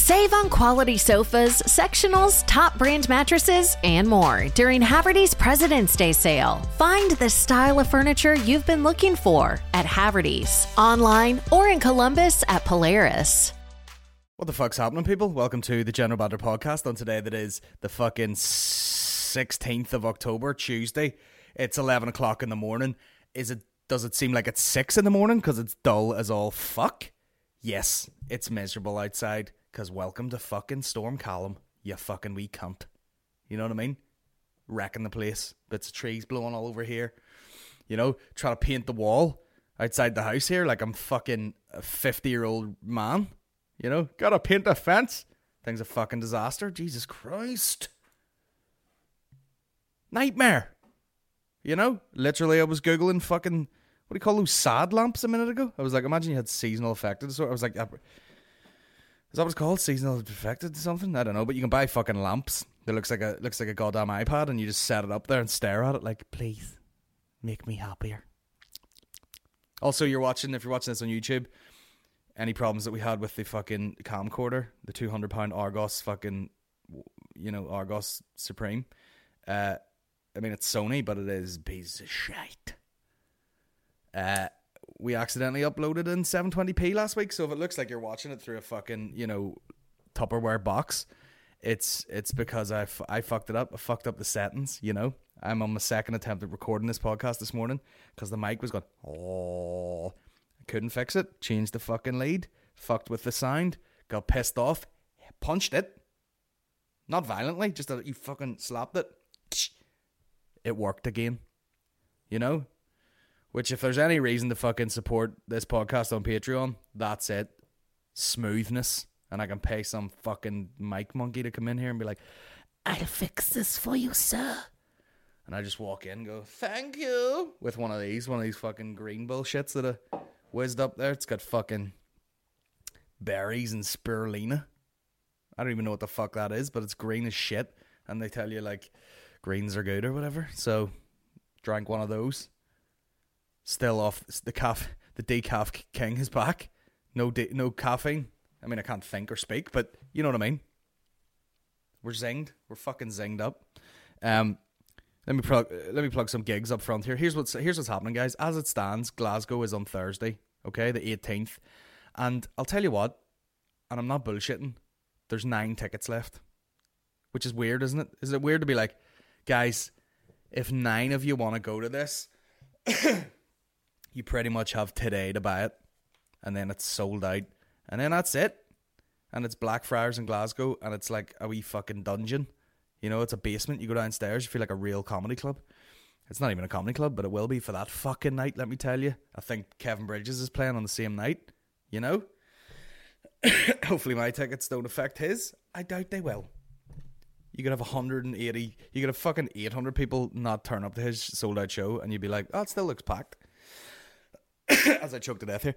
Save on quality sofas, sectionals, top brand mattresses, and more during Haverty's President's Day sale. Find the style of furniture you've been looking for at Haverty's, online or in Columbus at Polaris. What the fuck's happening, people? Welcome to the General Banter Podcast on today that is the fucking 16th of October, Tuesday. It's 11 o'clock in the morning. Does it seem like it's 6 in the morning because it's dull as all fuck? Yes, it's miserable outside because welcome to fucking Storm Callum, you fucking wee cunt. You know what I mean? Wrecking the place. Bits of trees blowing all over here. You know, trying to paint the wall outside the house here like I'm fucking a 50-year-old man. You know, gotta paint a fence. Thing's a fucking disaster. Jesus Christ. Nightmare. You know, literally I was Googling fucking, what do you call those sad lamps a minute ago? I was like, imagine you had seasonal affected. So I was like, is that what it's called? Seasonal affected something? I don't know, but you can buy fucking lamps that looks like a goddamn iPad and you just set it up there and stare at it like, please, make me happier. Also, if you're watching this on YouTube, any problems that we had with the fucking camcorder, the £200 Argos fucking, you know, Argos Supreme. I mean, it's Sony, but it is a piece of shite. We accidentally uploaded in 720p last week, so if it looks like you're watching it through a fucking, you know, Tupperware box, it's because I fucked it up. I fucked up the settings, you know. I'm on my second attempt at recording this podcast this morning because the mic was going, oh... Couldn't fix it. Changed the fucking lead. Fucked with the sound. Got pissed off. Punched it. Not violently. Just that you fucking slapped it. It worked again. You know? Which if there's any reason to fucking support this podcast on Patreon, that's it. Smoothness. And I can pay some fucking mic monkey to come in here and be like, I'll fix this for you, sir. And I just walk in and go, thank you. With one of these fucking green bullshits that I whizzed up there. It's got fucking berries and spirulina. I don't even know what the fuck that is, but it's green as shit. And they tell you, like, greens are good or whatever. So, drank one of those. Still off. The decaf king is back. No caffeine. I mean, I can't think or speak, but you know what I mean. We're zinged. We're fucking zinged up. Let me plug some gigs up front here. Here's what's happening, guys. As it stands, Glasgow is on Thursday, okay, the 18th. And I'll tell you what, and I'm not bullshitting, there's 9 tickets left. Which is weird, isn't it? Is it weird to be like, guys, if 9 of you want to go to this, you pretty much have today to buy it. And then it's sold out. And then that's it. And it's Blackfriars in Glasgow, and it's like a wee fucking dungeon. You know, it's a basement. You go downstairs, you feel like a real comedy club. It's not even a comedy club, but it will be for that fucking night, let me tell you. I think Kevin Bridges is playing on the same night, you know? Hopefully my tickets don't affect his. I doubt they will. You could have 180, you could have fucking 800 people not turn up to his sold out show, and you'd be like, oh, it still looks packed. As I choke to death here.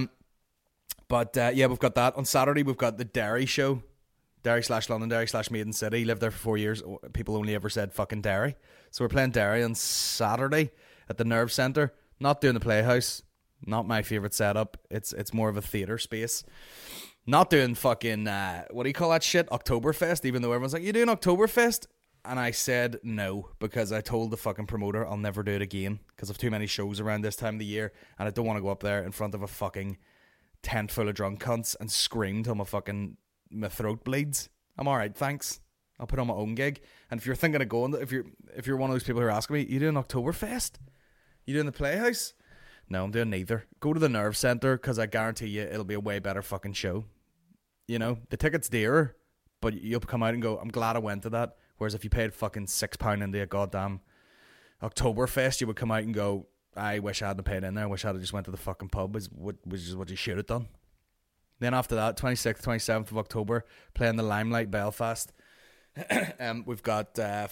But yeah, we've got that. On Saturday, we've got the Derry show. Derry/Londonderry/Maiden City. Lived there for 4 years. People only ever said fucking Derry. So we're playing Derry on Saturday at the Nerve Centre. Not doing the Playhouse. Not my favourite setup. It's more of a theatre space. Not doing fucking, what do you call that shit? Oktoberfest, even though everyone's like, you doing Oktoberfest? And I said no, because I told the fucking promoter I'll never do it again because of too many shows around this time of the year, and I don't want to go up there in front of a fucking tent full of drunk cunts and scream till my throat bleeds. I'm alright, thanks. I'll put on my own gig. And if you're thinking of going, if you're one of those people who are asking me, you doing Oktoberfest? You doing the Playhouse? No, I'm doing neither. Go to the Nerve Centre, because I guarantee you it'll be a way better fucking show. You know, the ticket's dearer, but you'll come out and go, I'm glad I went to that. Whereas if you paid fucking £6 into a goddamn Oktoberfest, you would come out and go, I wish I hadn't paid in there. I wish I had just went to the fucking pub, which is what you should have done. Then after that, 26th, 27th of October, playing the Limelight Belfast. We've got the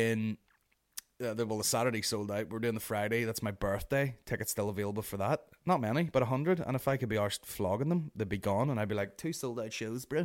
Saturday sold out. We're doing the Friday. That's my birthday. Tickets still available for that. Not many, but 100. And if I could be arsed flogging them, they'd be gone. And I'd be like, 2 sold out shows, bro.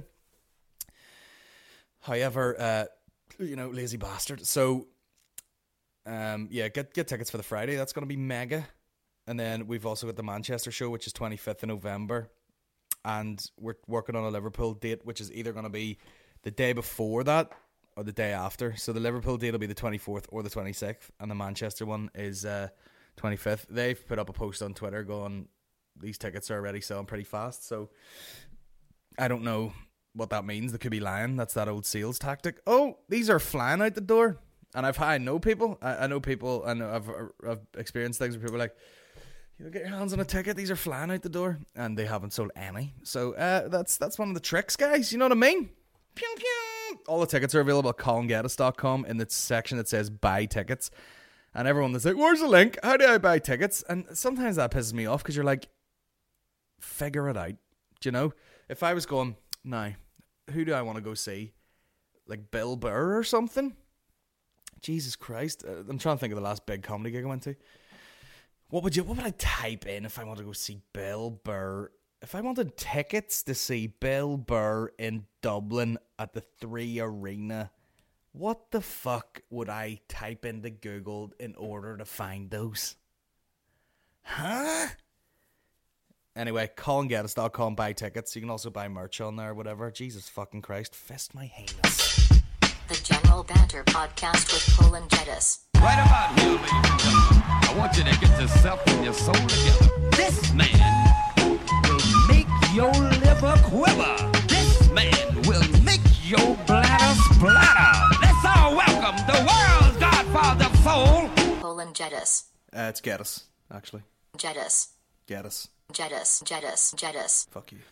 However, lazy bastard. So, yeah, get tickets for the Friday. That's going to be mega. And then we've also got the Manchester show, which is 25th of November. and we're working on a Liverpool date, which is either going to be the day before that or the day after. So the Liverpool date will be the 24th or the 26th, and the Manchester one is 25th. They've put up a post on Twitter going, these tickets are already selling pretty fast. So I don't know what that means. They could be lying. That's that old sales tactic. Oh, these are flying out the door. And I know people. I know people, and I've experienced things where people are like, you get your hands on a ticket, these are flying out the door, and they haven't sold any. So that's one of the tricks, guys. You know what I mean? Pew, pew. All the tickets are available at colingettis.com in the section that says buy tickets. And everyone is like, where's the link? How do I buy tickets? And sometimes that pisses me off because you're like, figure it out. Do you know? If I was going, now, who do I want to go see? Like Bill Burr or something? Jesus Christ. I'm trying to think of the last big comedy gig I went to. What would I type in if I wanted to go see Bill Burr? If I wanted tickets to see Bill Burr in Dublin at the 3 Arena, what the fuck would I type into Google in order to find those? Huh? Anyway, colingettis.com, buy tickets. You can also buy merch on there or whatever. Jesus fucking Christ. Fist my heinous. The General Banter Podcast with Cole and Jettis. Right about here, ladies and gentlemen, I want you to get yourself and your soul together. This man will make your liver quiver. This man will make your bladder splatter. Let's all welcome the world's godfather of soul, Cole and Jettis. It's Gettis, actually. Jettis. Gettis. Jettis. Fuck you.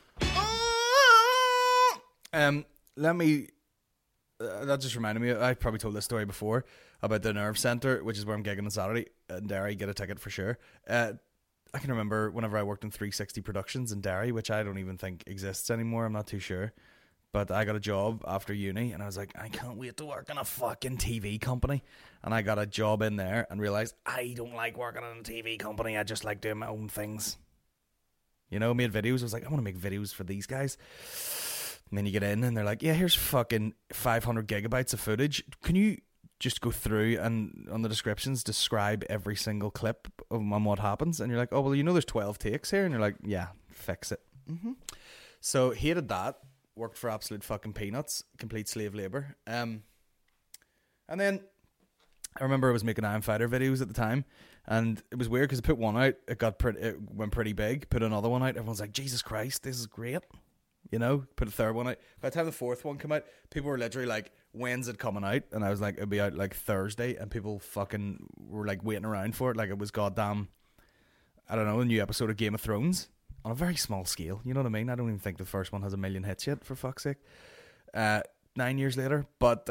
Let me... that just reminded me, I probably told this story before about the Nerve Centre, which is where I'm gigging on Saturday in Derry. Get a ticket for sure. I can remember whenever I worked in 360 Productions in Derry, which I don't even think exists anymore. I'm not too sure. But I got a job after uni and I was like, I can't wait to work in a fucking TV company. And I got a job in there and realised I don't like working in a TV company. I just like doing my own things. You know, made videos. I was like, I want to make videos for these guys. And then you get in and they're like, yeah, here's fucking 500 gigabytes of footage. Can you just go through and on the descriptions describe every single clip on what happens? And you're like, oh, well, you know there's 12 takes here. And you're like, yeah, fix it. Mm-hmm. So hated that. Worked for absolute fucking peanuts. Complete slave labour. And then I remember I was making Iron Fighter videos at the time. And it was weird because I put one out. It went pretty big. Put another one out. Everyone's like, Jesus Christ, this is great. You know, put a third one out. By the time the fourth one came out, people were literally like, when's it coming out? And I was like, it'll be out like Thursday. And people fucking were like waiting around for it. Like it was goddamn, I don't know, a new episode of Game of Thrones. On a very small scale. You know what I mean? I don't even think the first one has 1 million hits yet, for fuck's sake. 9 years later. But,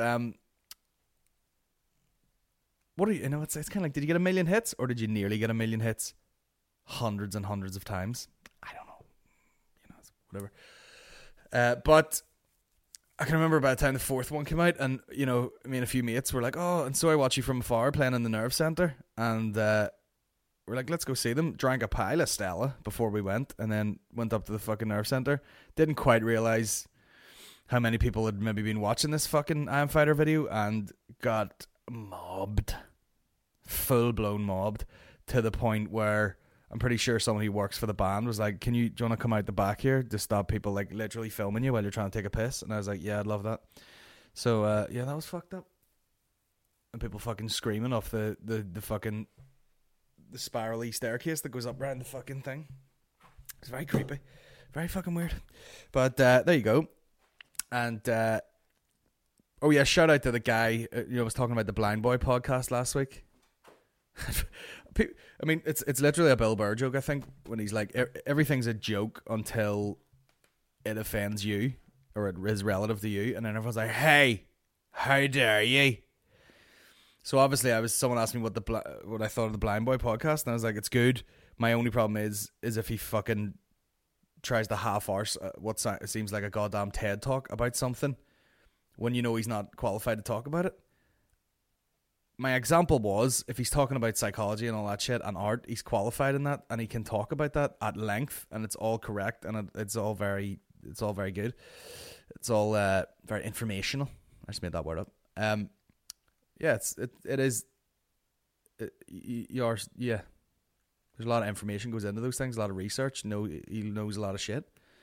what are you know, it's kind of like, did you get 1 million hits? Or did you nearly get 1 million hits hundreds and hundreds of times? I don't know. You know, it's whatever. But I can remember by the time the fourth one came out, and, you know, me and a few mates were like, oh, and so I watch you from afar playing in the Nerve Centre. And, we're like, let's go see them. Drank a pile of Stella before we went, and then went up to the fucking Nerve Centre. Didn't quite realise how many people had maybe been watching this fucking I Am Fighter video, and got mobbed. Full-blown mobbed. To the point where I'm pretty sure someone who works for the band was like, do you want to come out the back here to stop people like literally filming you while you're trying to take a piss? And I was like, yeah, I'd love that. So, yeah, that was fucked up. And people fucking screaming off the fucking... the spirally staircase that goes up around the fucking thing. It's very creepy. Very fucking weird. But there you go. And oh yeah, shout out to the guy was talking about the Blind Boy podcast last week. I mean, it's literally a Bill Burr joke, I think, when he's like, everything's a joke until it offends you or it is relative to you, and then everyone's like, hey, how dare you? So obviously, someone asked me what I thought of the Blind Boy podcast, and I was like, it's good. My only problem is if he fucking tries to half-arse what seems like a goddamn TED talk about something when you know he's not qualified to talk about it. My example was, if he's talking about psychology and all that shit and art, he's qualified in that, and he can talk about that at length, and it's all correct, and it's all very good. It's all very informational. I just made that word up. Yeah, it is. Yeah. There's a lot of information goes into those things, a lot of research. He knows a lot of shit.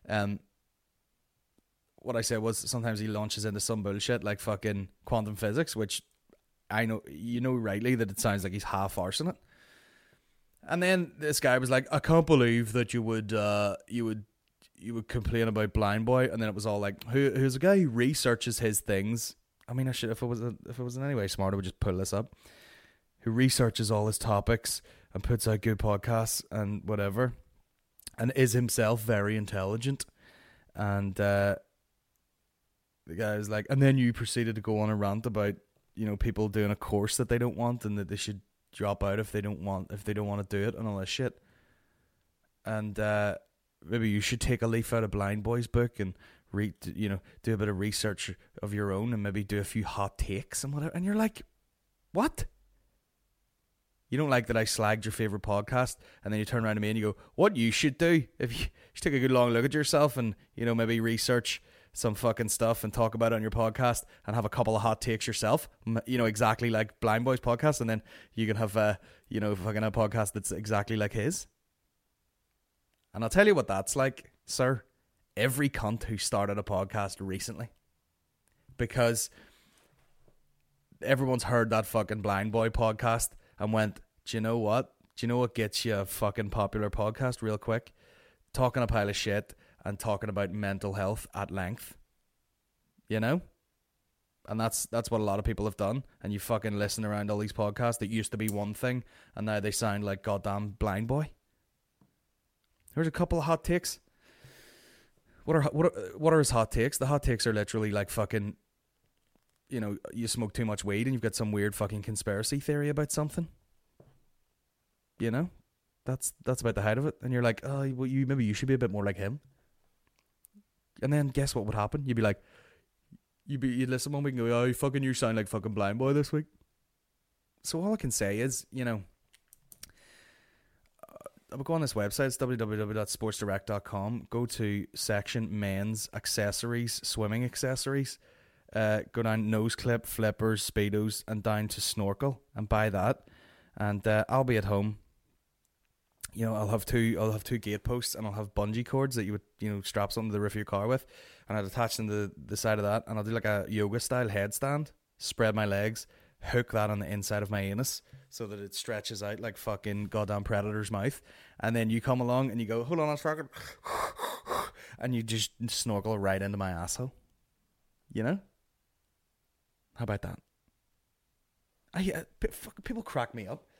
what I said was sometimes he launches into some bullshit like fucking quantum physics, which I know, rightly that it sounds like he's half arsing it. And then this guy was like, I can't believe that you would complain about Blind Boy. And then it was all like, who's a guy who researches his things. I mean, I should, if it was in any way smart, I would just pull this up. Who researches all his topics and puts out good podcasts and whatever, and is himself very intelligent. And the guy was like, and then you proceeded to go on a rant about, people doing a course that they don't want and that they should drop out if they don't want to do it and all that shit. And maybe you should take a leaf out of Blind Boy's book and read, do a bit of research of your own and maybe do a few hot takes and whatever. And you're like, what? You don't like that I slagged your favorite podcast, and then you turn around to me and you go, what you should do, if you should take a good long look at yourself and, maybe research some fucking stuff and talk about it on your podcast and have a couple of hot takes yourself, exactly like Blind Boy's podcast, and then you can have, fucking a podcast that's exactly like his. And I'll tell you what that's like, sir. Every cunt who started a podcast recently. Because everyone's heard that fucking Blind Boy podcast and went, do you know what? Do you know what gets you a fucking popular podcast real quick? Talking a pile of shit and talking about mental health at length. And that's what a lot of people have done. And you fucking listen around all these podcasts that used to be one thing and now they sound like goddamn Blind Boy. There's a couple of hot takes. What are his hot takes? The hot takes are literally like fucking, you smoke too much weed and you've got some weird fucking conspiracy theory about something. That's about the height of it. And you're like, oh, well, maybe you should be a bit more like him. And then guess what would happen? You'd be like, you'd listen one week and go, oh, you sound like fucking Blind Boy this week. So all I can say is, I'll go on this website. It's www.sportsdirect.com. Go to section men's accessories, swimming accessories. Go down nose clip, flippers, speedos, and down to snorkel, and buy that. And I'll be at home. I'll have two gate posts, and I'll have bungee cords that you would strap something to the roof of your car with, and I'd attach them to the side of that, and I'll do like a yoga style headstand, spread my legs, hook that on the inside of my anus so that it stretches out like fucking goddamn Predator's mouth, and then you come along and you go, hold on a second, and you just snorkel right into my asshole. How about that? People crack me up.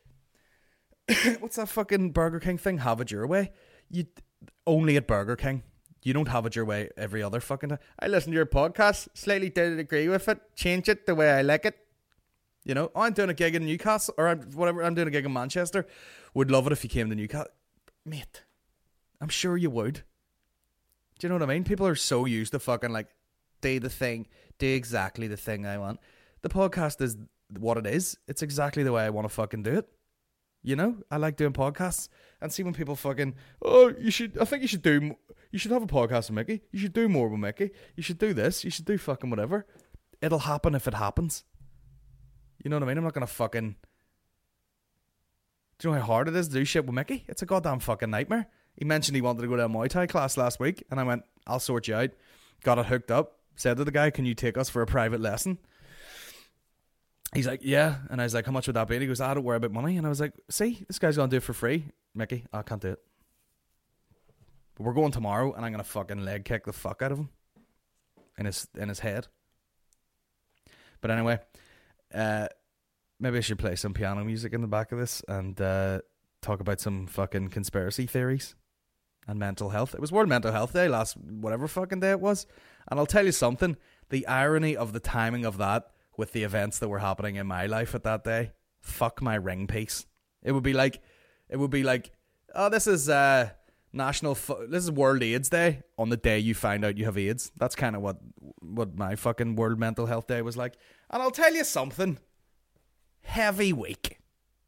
What's that fucking Burger King thing? Have it your way. You only at Burger King. You don't have it your way every other fucking time. I listen to your podcast, slightly didn't agree with it, change it the way I like it. I'm doing a gig in Newcastle, or I'm doing a gig in Manchester. Would love it if you came to Newcastle. Mate, I'm sure you would. Do you know what I mean? People are so used to fucking like, do exactly the thing I want. The podcast is what it is. It's exactly the way I want to fucking do it. I like doing podcasts, and see when people fucking, oh, you should have a podcast with Mickey. You should do more with Mickey. You should do this. You should do fucking whatever. It'll happen if it happens. You know what I mean? I'm not going to fucking... Do you know how hard it is to do shit with Mickey? It's a goddamn fucking nightmare. He mentioned he wanted to go to a Muay Thai class last week, and I went, I'll sort you out. Got it hooked up. Said to the guy, can you take us for a private lesson? He's like, yeah. And I was like, how much would that be? And he goes, I don't worry about money. And I was like, see, this guy's going to do it for free. Mickey, I can't do it. But we're going tomorrow, and I'm going to fucking leg kick the fuck out of him. In his head. But anyway... maybe I should play some piano music in the back of this and talk about some fucking conspiracy theories and mental health. It was World Mental Health Day last whatever fucking day it was, and I'll tell you something, the irony of the timing of that with the events that were happening in my life at that day, fuck my ring piece. It would be like oh, this is this is World AIDS Day on the day you find out you have AIDS. That's kind of what my fucking World Mental Health Day was like. And I'll tell you something, heavy week.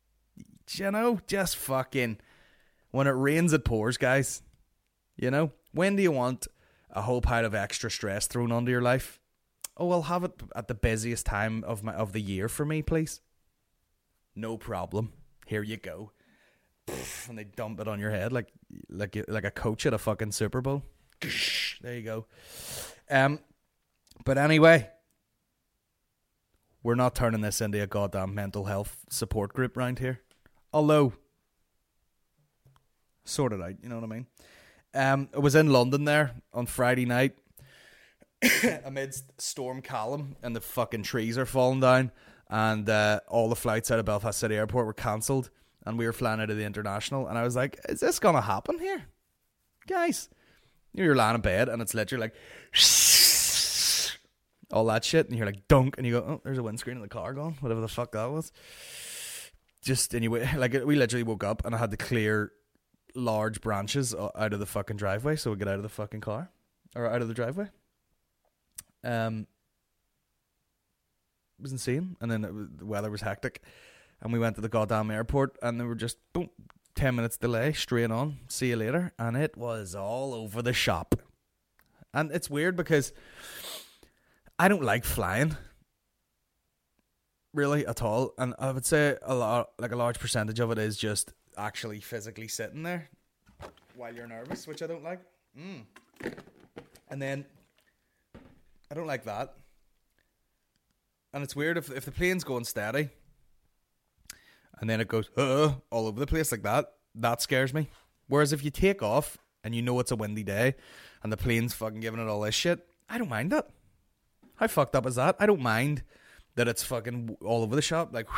Just fucking, when it rains it pours, guys. When do you want a whole pile of extra stress thrown onto your life? Oh, I'll have it at the busiest time of the year for me, please. No problem. Here you go. And they dump it on your head like a coach at a fucking Super Bowl. There you go. But anyway, we're not turning this into a goddamn mental health support group round here. Although, sort it out, you know what I mean? I was in London there on Friday night amidst Storm Callum, and the fucking trees are falling down, and all the flights out of Belfast City Airport were cancelled, and we were flying out of the International, and I was like, is this gonna happen here? Guys, you're lying in bed, and it's literally like all that shit, and you're like dunk, and you go, oh, there's a windscreen in the car gone, whatever the fuck that was. Just anyway, like we literally woke up, and I had to clear large branches out of the fucking driveway so we get out of the fucking car, or out of the driveway. It was insane. And then the weather was hectic, and we went to the goddamn airport, and they were just boom, 10 minutes delay, straight on, see you later, and it was all over the shop. And it's weird because I don't like flying really at all, and I would say a large percentage of it is just actually physically sitting there while you're nervous, which I don't like. And then I don't like that. And it's weird if the plane's going steady and then it goes all over the place like that, that scares me. Whereas if you take off and you know it's a windy day and the plane's fucking giving it all this shit, I don't mind that. How fucked up is that? I don't mind that it's fucking all over the shop, like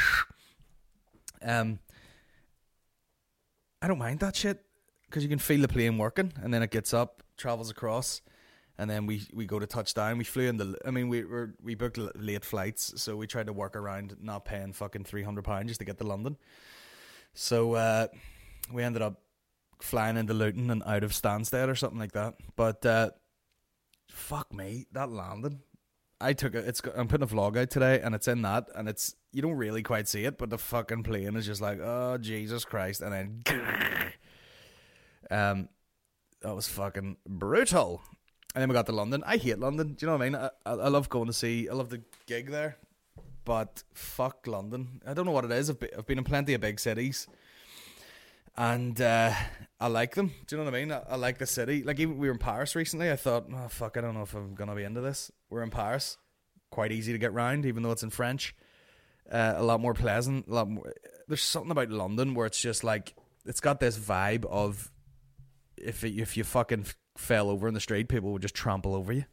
I don't mind that shit, because you can feel the plane working, and then it gets up, travels across, and then we go to touchdown. We flew in we booked late flights, so we tried to work around not paying fucking £300 just to get to London. So we ended up flying into Luton and out of Stansted or something like that. But fuck me, that landing. I'm putting a vlog out today, and it's in that, and you don't really quite see it, but the fucking plane is just like, oh Jesus Christ, and then that was fucking brutal. And then we got to London. I hate London. Do you know what I mean? I love going to see. I love the gig there, but fuck London. I don't know what it is. I've been in plenty of big cities, and I like them. Do you know what I mean? I like the city. Like, even we were in Paris recently. I thought, oh fuck, I don't know if I'm gonna be into this. We're in Paris, quite easy to get round, even though it's in French. A lot more pleasant. A lot more. There's something about London where it's just like, it's got this vibe of if you fucking fell over in the street, people would just trample over you.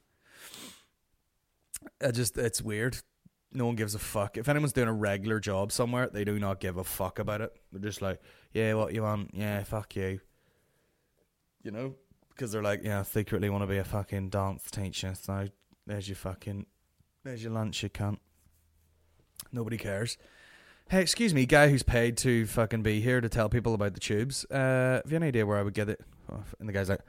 It's weird. No one gives a fuck. If anyone's doing a regular job somewhere, they do not give a fuck about it. They're just like, yeah, what you want? Yeah, fuck you. You know? Because they're like, yeah, I secretly want to be a fucking dance teacher, so there's your lunch, you cunt. Nobody cares. Hey, excuse me, guy who's paid to fucking be here to tell people about the tubes. Have you any idea where I would get it? And the guy's like,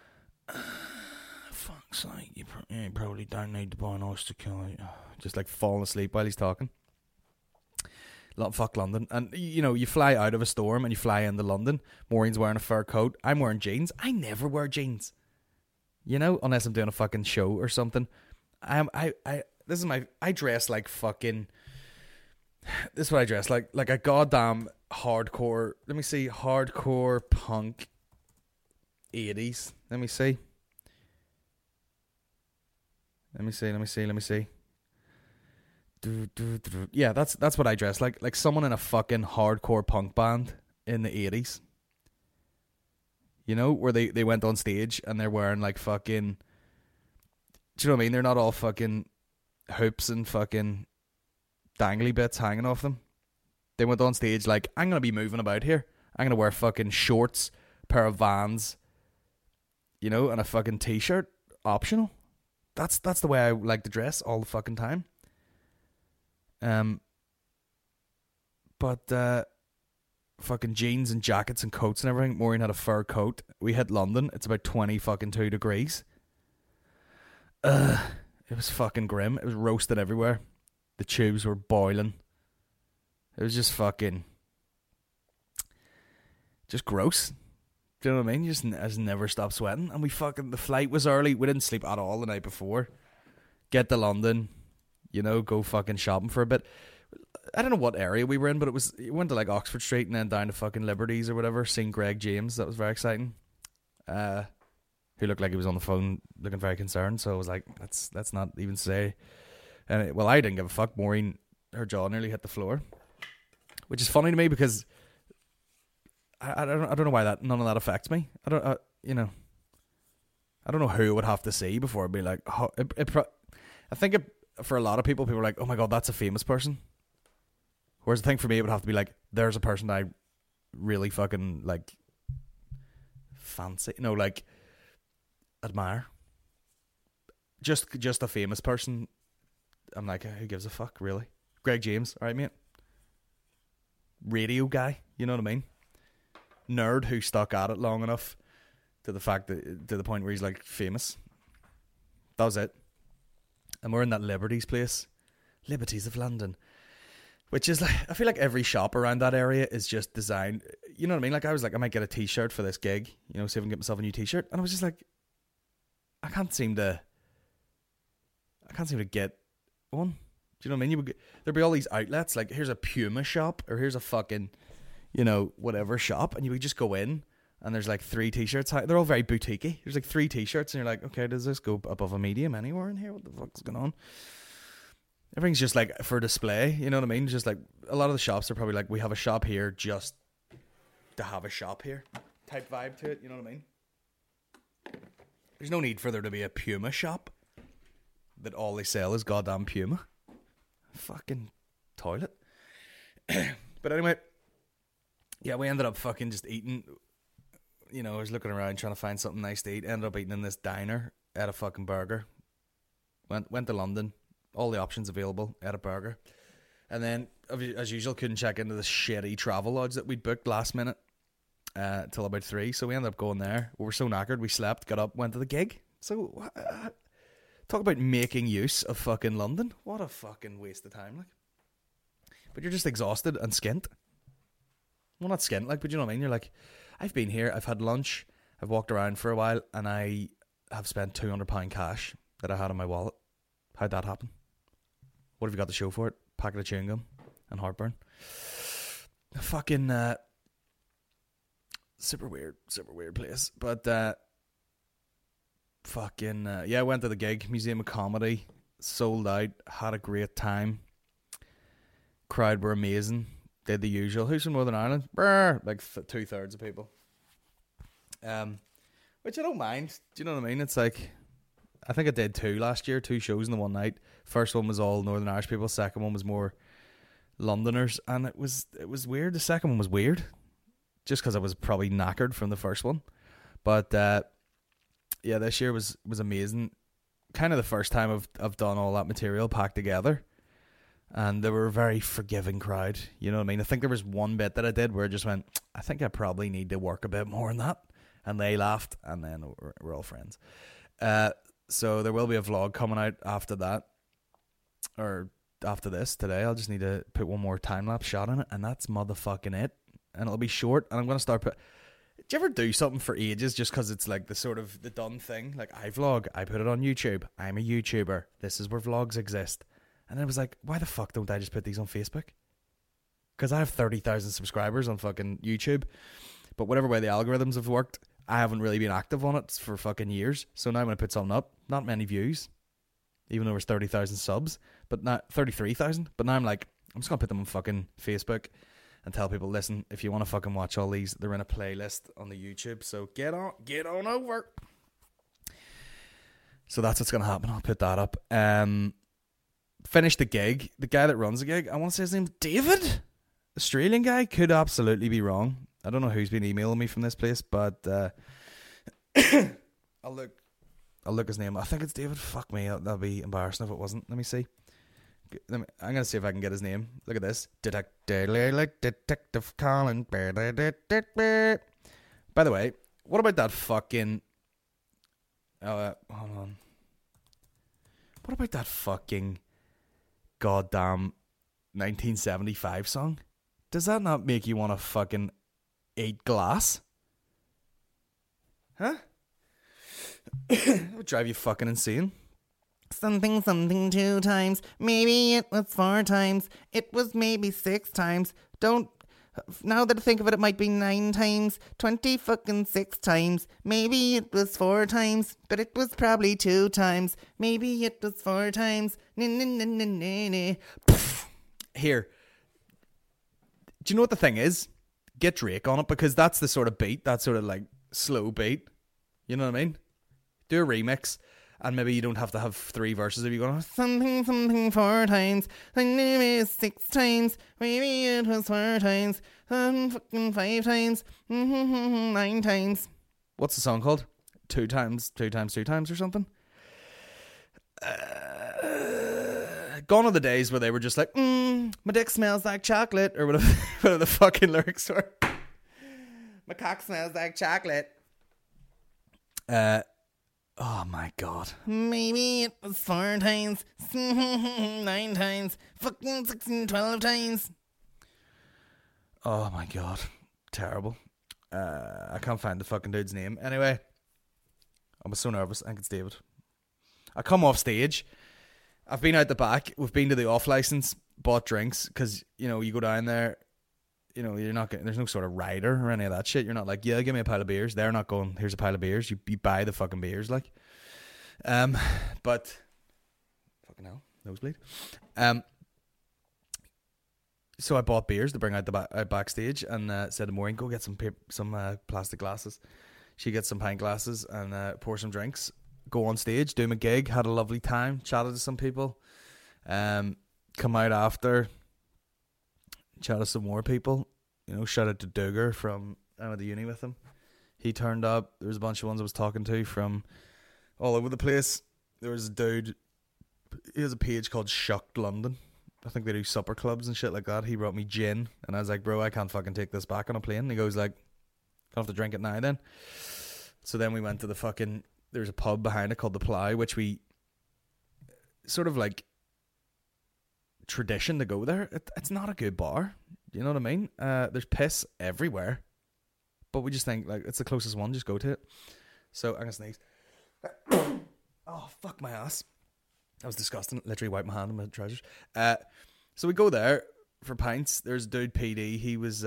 fuck's sake, you probably don't need to buy an oyster killer. Just like falling asleep while he's talking. Fuck London. And you know, you fly out of a storm and you fly into London. Maureen's wearing a fur coat. I'm wearing jeans. I never wear jeans. You know, unless I'm doing a fucking show or something. I dress like fucking. This is what I dress like a goddamn hardcore. Let me see, hardcore punk 80s. Let me see. Yeah, that's what I dress like someone in a fucking hardcore punk band in the 80s. You know, where they went on stage and they're wearing like fucking, do you know what I mean? They're not all fucking hoops and fucking dangly bits hanging off them. They went on stage like, I'm gonna be moving about here. I'm gonna wear fucking shorts, pair of Vans, you know, and a fucking t-shirt, optional. That's the way I like to dress all the fucking time. But fucking jeans and jackets and coats and everything. Maureen had a fur coat. We hit London. It's about 22 degrees. It was fucking grim. It was roasted everywhere. The tubes were boiling. It was just fucking, just gross. Do you know what I mean? You just never stop sweating. And the flight was early. We didn't sleep at all the night before. Get to London, you know, go fucking shopping for a bit. I don't know what area we were in, but it went to like Oxford Street and then down to fucking Liberties or whatever, seeing Greg James. That was very exciting. who looked like he was on the phone looking very concerned. So I was like, let's not even say. And well, I didn't give a fuck. Maureen, her jaw nearly hit the floor, which is funny to me because I don't know why none of that affects me. I don't know who it would have to see before I'd be like, oh, I think for a lot of people are like, oh my god, that's a famous person. Whereas the thing for me, it would have to be like, there's a person I really fucking like fancy, like admire. Just a famous person. I'm like, who gives a fuck, really? Greg James, alright, mate. Radio guy, you know what I mean? Nerd who stuck at it long enough to the point where he's like famous. That was it. And we're in that Liberties place, Liberties of London, which is like, I feel like every shop around that area is just designed, you know what I mean? Like I was like, I might get a t-shirt for this gig, see if I can get myself a new t-shirt. And I was just like, I can't seem to get one. Do you know what I mean? There'd be all these outlets, like here's a Puma shop, or here's a fucking, whatever shop, and you would just go in, and there's like 3 t-shirts. They're all very boutiquey. There's like 3 t-shirts, and you're like, okay, does this go above a medium anywhere in here? What the fuck's going on? Everything's just like for display, you know what I mean? Just like a lot of the shops are probably like, we have a shop here just to have a shop here type vibe to it, you know what I mean? There's no need for there to be a Puma shop that all they sell is goddamn Puma. Fucking toilet. But anyway, yeah, we ended up fucking just eating. I was looking around trying to find something nice to eat. Ended up eating in this diner, ate a fucking burger. Went to London. All the options available, ate a burger. And then, as usual, couldn't check into the shitty travel lodge that we'd booked last minute till about 3. So we ended up going there. We were so knackered, we slept, got up, went to the gig. So, talk about making use of fucking London. What a fucking waste of time, like. But you're just exhausted and skint. Well, not skint, like, but you know what I mean? You're like, I've been here, I've had lunch, I've walked around for a while, and I have spent £200 cash that I had in my wallet. How'd that happen? What have you got to show for it? Packet of chewing gum and heartburn. Fucking super weird place. But I went to the gig, Museum of Comedy, sold out, had a great time. Crowd were amazing. Did the usual. Who's from Northern Ireland? Brr, like 2/3 of people. Which I don't mind. Do you know what I mean? It's like, I think I did 2 last year, 2 shows in the one night. First one was all Northern Irish people. Second one was more Londoners, and it was weird. The second one was weird, just because I was probably knackered from the first one. But this year was amazing. Kind of the first time I've done all that material packed together, and they were a very forgiving crowd. You know what I mean? I think there was one bit that I did where I just went, I think I probably need to work a bit more on that, and they laughed, and then we're all friends. So there will be a vlog coming out after that, or after this today. I'll just need to put one more time-lapse shot in it, and that's motherfucking it. And it'll be short, and I'm going to start do you ever do something for ages just because it's like the done thing? Like, I vlog, I put it on YouTube, I'm a YouTuber, this is where vlogs exist. And I was like, why the fuck don't I just put these on Facebook? Because I have 30,000 subscribers on fucking YouTube, but whatever way the algorithms have worked, I haven't really been active on it for fucking years. So now I'm going to put something up, not many views, even though there's 30,000 subs, but not 33,000. But now I'm like, I'm just going to put them on fucking Facebook and tell people, listen, if you want to fucking watch all these, they're in a playlist on the YouTube. So get on over. So that's what's going to happen. I'll put that up. Finish the gig. The guy that runs the gig, I want to say his name's David. Australian guy. Could absolutely be wrong. I don't know who's been emailing me from this place, but I'll look his name. I think it's David. Fuck me, that'll be embarrassing if it wasn't. Let me see. I'm gonna see if I can get his name. Look at this. Detective Colin. By the way, what about that fucking? Hold on. What about that fucking goddamn 1975 song? Does that not make you want to fucking eat glass? Huh? That would drive you fucking insane. Something 2 times. Maybe it was 4 times. It was maybe 6 times. Don't. Now that I think of it, it might be 9 times, 26 times. Maybe it was 4 times, but it was probably 2 times. Maybe it was 4 times. Here. Do you know what the thing is? Get Drake on it, because that's the sort of beat, that sort of like slow beat. You know what I mean? Do a remix. And maybe you don't have to have 3 verses if you go something 4 times, maybe 6 times, maybe it was 4 times, 5 times, 9 times. What's the song called? 2 times, 2 times, 2 times or something? Gone are the days where they were just like, my dick smells like chocolate, or whatever the fucking lyrics were. My cock smells like chocolate. Oh my god. Maybe it was 4 times, 9 times, fucking 16, 12 times. Oh my god. Terrible. I can't find the fucking dude's name. Anyway, I was so nervous. I think it's David. I come off stage. I've been out the back. We've been to the off license, bought drinks, because, you know, you go down there, you know, you're not getting, there's no sort of rider or any of that shit. You're not like, yeah, give me a pile of beers. They're not going, here's a pile of beers. You buy the fucking beers, like. But fucking hell, nosebleed. So I bought beers to bring out the backstage, and said to Maureen, go get some plastic glasses. She gets some pint glasses and pour some drinks. Go on stage, do my gig. Had a lovely time. Chatted to some people. Come out after. Chatted to some more people. You know, shout out to Duggar from I went to uni with him. He turned up. There was a bunch of ones I was talking to from all over the place. There was a dude. He has a page called Shucked London. I think they do supper clubs and shit like that. He brought me gin, and I was like, bro, I can't fucking take this back on a plane. And he goes like, I'll have to drink it now then. So then we went to the fucking, there's a pub behind it called The Plough, which we sort of like tradition to go there. It's not a good bar. You know what I mean? There's piss everywhere, but we just think like it's the closest one. Just go to it. So I'm gonna sneeze. Oh fuck my ass! That was disgusting. Literally wiped my hand on my trousers. So we go there for pints. There's a dude PD. He was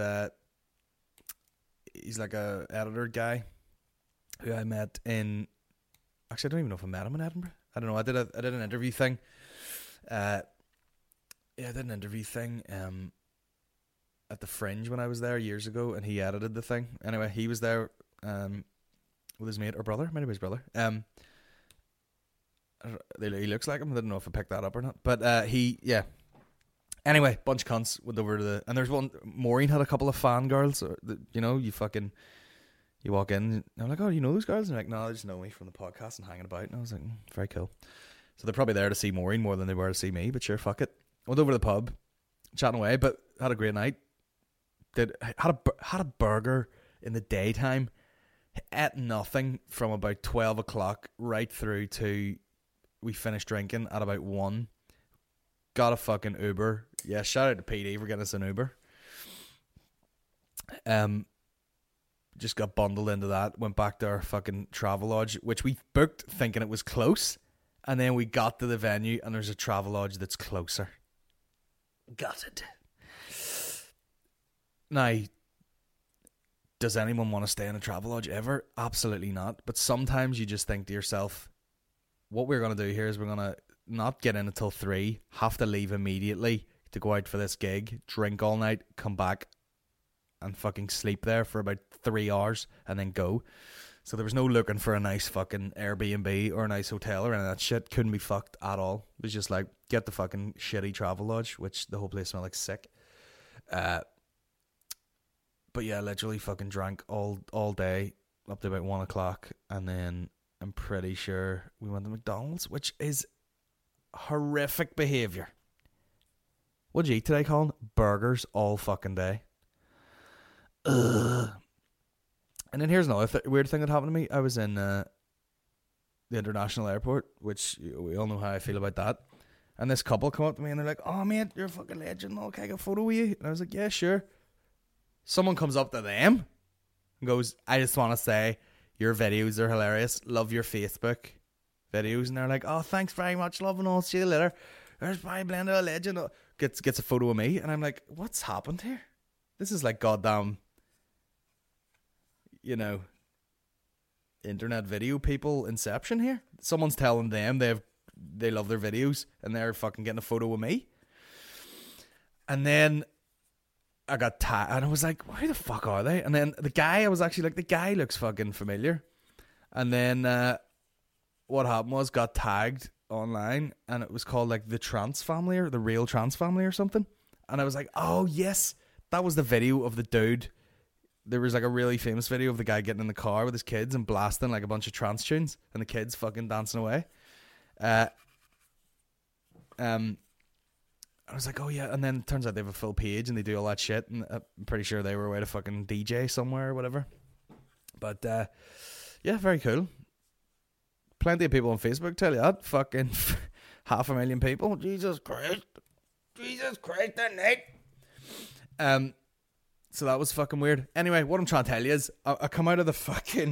he's like a editor guy who I met in. Actually, I don't even know if I met him in Edinburgh. I don't know. I did an interview thing. Yeah, I did an interview thing. At the Fringe when I was there years ago, and he edited the thing. Anyway, he was there with his mate or brother, maybe his brother. He looks like him. I didn't know if I picked that up or not, but yeah. Anyway, bunch of cunts went over to and there's one. Maureen had a couple of fangirls. You know, you walk in, and I'm like, oh, you know those girls? And they're like, no, they just know me from the podcast and hanging about. And I was like, very cool. So they're probably there to see Maureen more than they were to see me. But sure, fuck it. Went over to the pub, chatting away, but had a great night. Had a burger in the daytime. Ate nothing from about 12 o'clock right through to we finished drinking at about 1. Got a fucking Uber. Yeah, shout out to PD for getting us an Uber. Just got bundled into that. Went back to our fucking Travelodge, which we booked thinking it was close, and then we got to the venue and there's a Travelodge that's closer. Got it. Now, does anyone want to stay in a Travelodge ever? Absolutely not. But sometimes you just think to yourself, what we're going to do here is we're going to not get in until 3, have to leave immediately to go out for this gig, drink all night, come back and fucking sleep there for about 3 hours and then go. So there was no looking for a nice fucking Airbnb or a nice hotel or any of that shit. Couldn't be fucked at all. It was just like, get the fucking shitty Travelodge, which the whole place smelled like sick. But yeah, literally fucking drank all day up to about 1 o'clock, and then I'm pretty sure we went to McDonald's, which is horrific behaviour. What'd you eat today, Colin? Burgers all fucking day. Ugh. And then here's another weird thing that happened to me. I was in the international airport, which we all know how I feel about that. And this couple come up to me and they're like, oh mate, you're a fucking legend. Oh, can I get a photo with you? And I was like, yeah, sure. Someone comes up to them and goes, I just want to say your videos are hilarious. Love your Facebook videos. And they're like, oh, thanks very much. Love and all. See you later. There's my Blender, a legend. Gets a photo of me. And I'm like, what's happened here? This is like goddamn, you know, internet video people Inception here. Someone's telling them they love their videos and they're fucking getting a photo of me. And then I got tagged and I was like, who the fuck are they? And then the guy, I was actually like, the guy looks fucking familiar. And then what happened was got tagged online and it was called like the Trance Family or the Real Trance Family or something. And I was like, oh yes, that was the video of the dude. There was like a really famous video of the guy getting in the car with his kids and blasting like a bunch of trance tunes and the kids fucking dancing away. I was like, oh yeah, and then it turns out they have a full page and they do all that shit, and I'm pretty sure they were away to fucking DJ somewhere or whatever. But yeah, very cool. Plenty of people on Facebook tell you that. Fucking 500,000 people. Jesus Christ, that night. So that was fucking weird. Anyway, what I'm trying to tell you is, I come out of the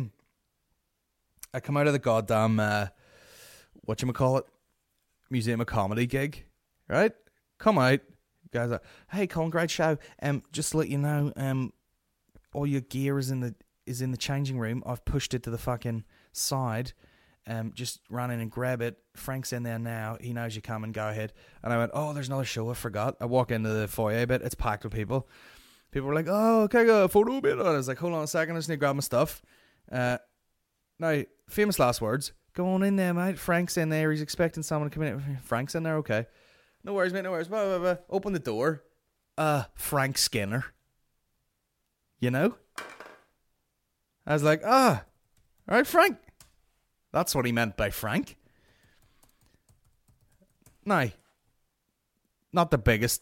goddamn whatchamacallit, Museum of Comedy gig, right? Come out, guys. Are, hey, Colin, great show. Just to let you know, all your gear is in the changing room. I've pushed it to the fucking side. Just run in and grab it. Frank's in there now. He knows you come and go ahead. And I went, oh, there's another show. I forgot. I walk into the foyer bit. It's packed with people. People were like, oh, okay, got a photo bit. And I was like, hold on a second. I just need to grab my stuff. Now, famous last words. Go on in there, mate. Frank's in there. He's expecting someone to come in. Frank's in there, okay. No worries, mate, no worries. Blah, blah, blah. Open the door. Frank Skinner. You know? I was like, all right, Frank. That's what he meant by Frank. Now, not the biggest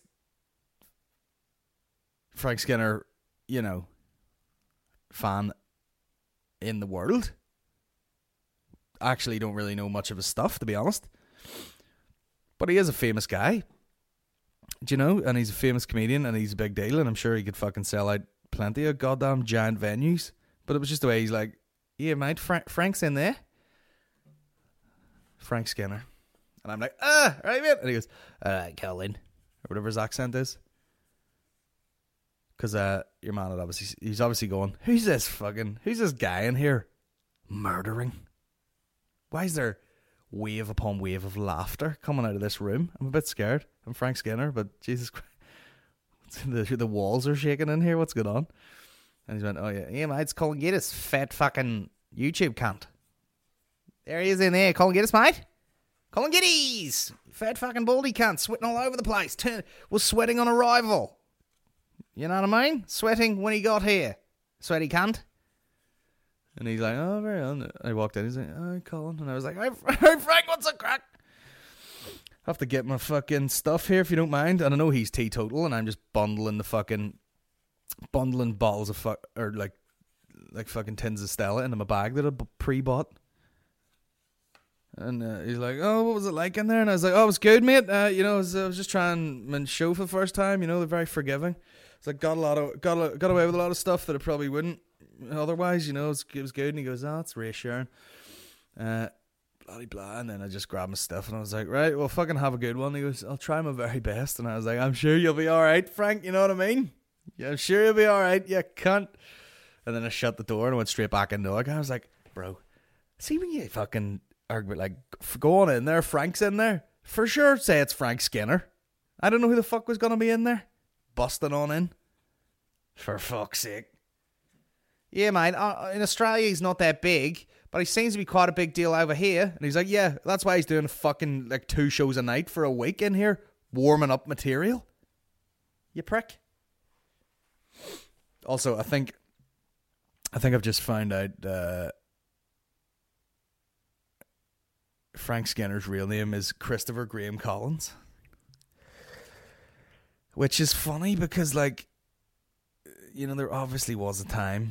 Frank Skinner, you know, fan in the world. Actually don't really know much of his stuff, to be honest. But he is a famous guy. Do you know? And he's a famous comedian and he's a big deal and I'm sure he could fucking sell out plenty of goddamn giant venues. But it was just the way he's like, yeah, mate, Frank's in there. Frank Skinner. And I'm like, right, mate. And he goes, Colin. Or whatever his accent is. Because your man had he's obviously going, who's this guy in here murdering? Why is there wave upon wave of laughter coming out of this room? I'm a bit scared. I'm Frank Skinner, but Jesus Christ. The walls are shaking in here. What's going on? And he's went, oh yeah, mate, it's Colin Gaddis, fat fucking YouTube cunt. There he is in there. Colin Gaddis, mate. Colin Gaddis. Fat fucking baldy cunt, sweating all over the place. Was sweating on arrival. You know what I mean? Sweating when he got here. Sweaty cunt. And he's like, oh, very on. I walked in. He's like, oh, Colin. And I was like, hey, Frank, what's the crack? I have to get my fucking stuff here if you don't mind. And I know he's teetotal, and I'm just bundling bottles of like fucking tins of Stella into my bag that I pre-bought. And he's like, oh, what was it like in there? And I was like, oh, it was good, mate. You know, I was just trying my show for the first time. You know, they're very forgiving. It's like got away with a lot of stuff that I probably wouldn't otherwise. You know, it was good. And he goes, oh, it's reassuring. Blah blah. And then I just grabbed my stuff and I was like, right, well, fucking have a good one. He goes, I'll try my very best. And I was like, I'm sure you'll be all right, Frank. You know what I mean? Yeah, I'm sure you'll be all right. You cunt. And then I shut the door and I went straight back into it. I was like, bro, see when you fucking argue, like, go on in there. Frank's in there for sure. Say it's Frank Skinner. I don't know who the fuck was gonna be in there. Busting on in. For fuck's sake. Yeah, mate, in Australia he's not that big, but he seems to be quite a big deal over here. And he's like, yeah, that's why he's doing fucking like 2 shows a night for a week in here, warming up material. You prick. Also, I think I've just found out Frank Skinner's real name is Christopher Graham Collins. Which is funny because, like, you know, there obviously was a time.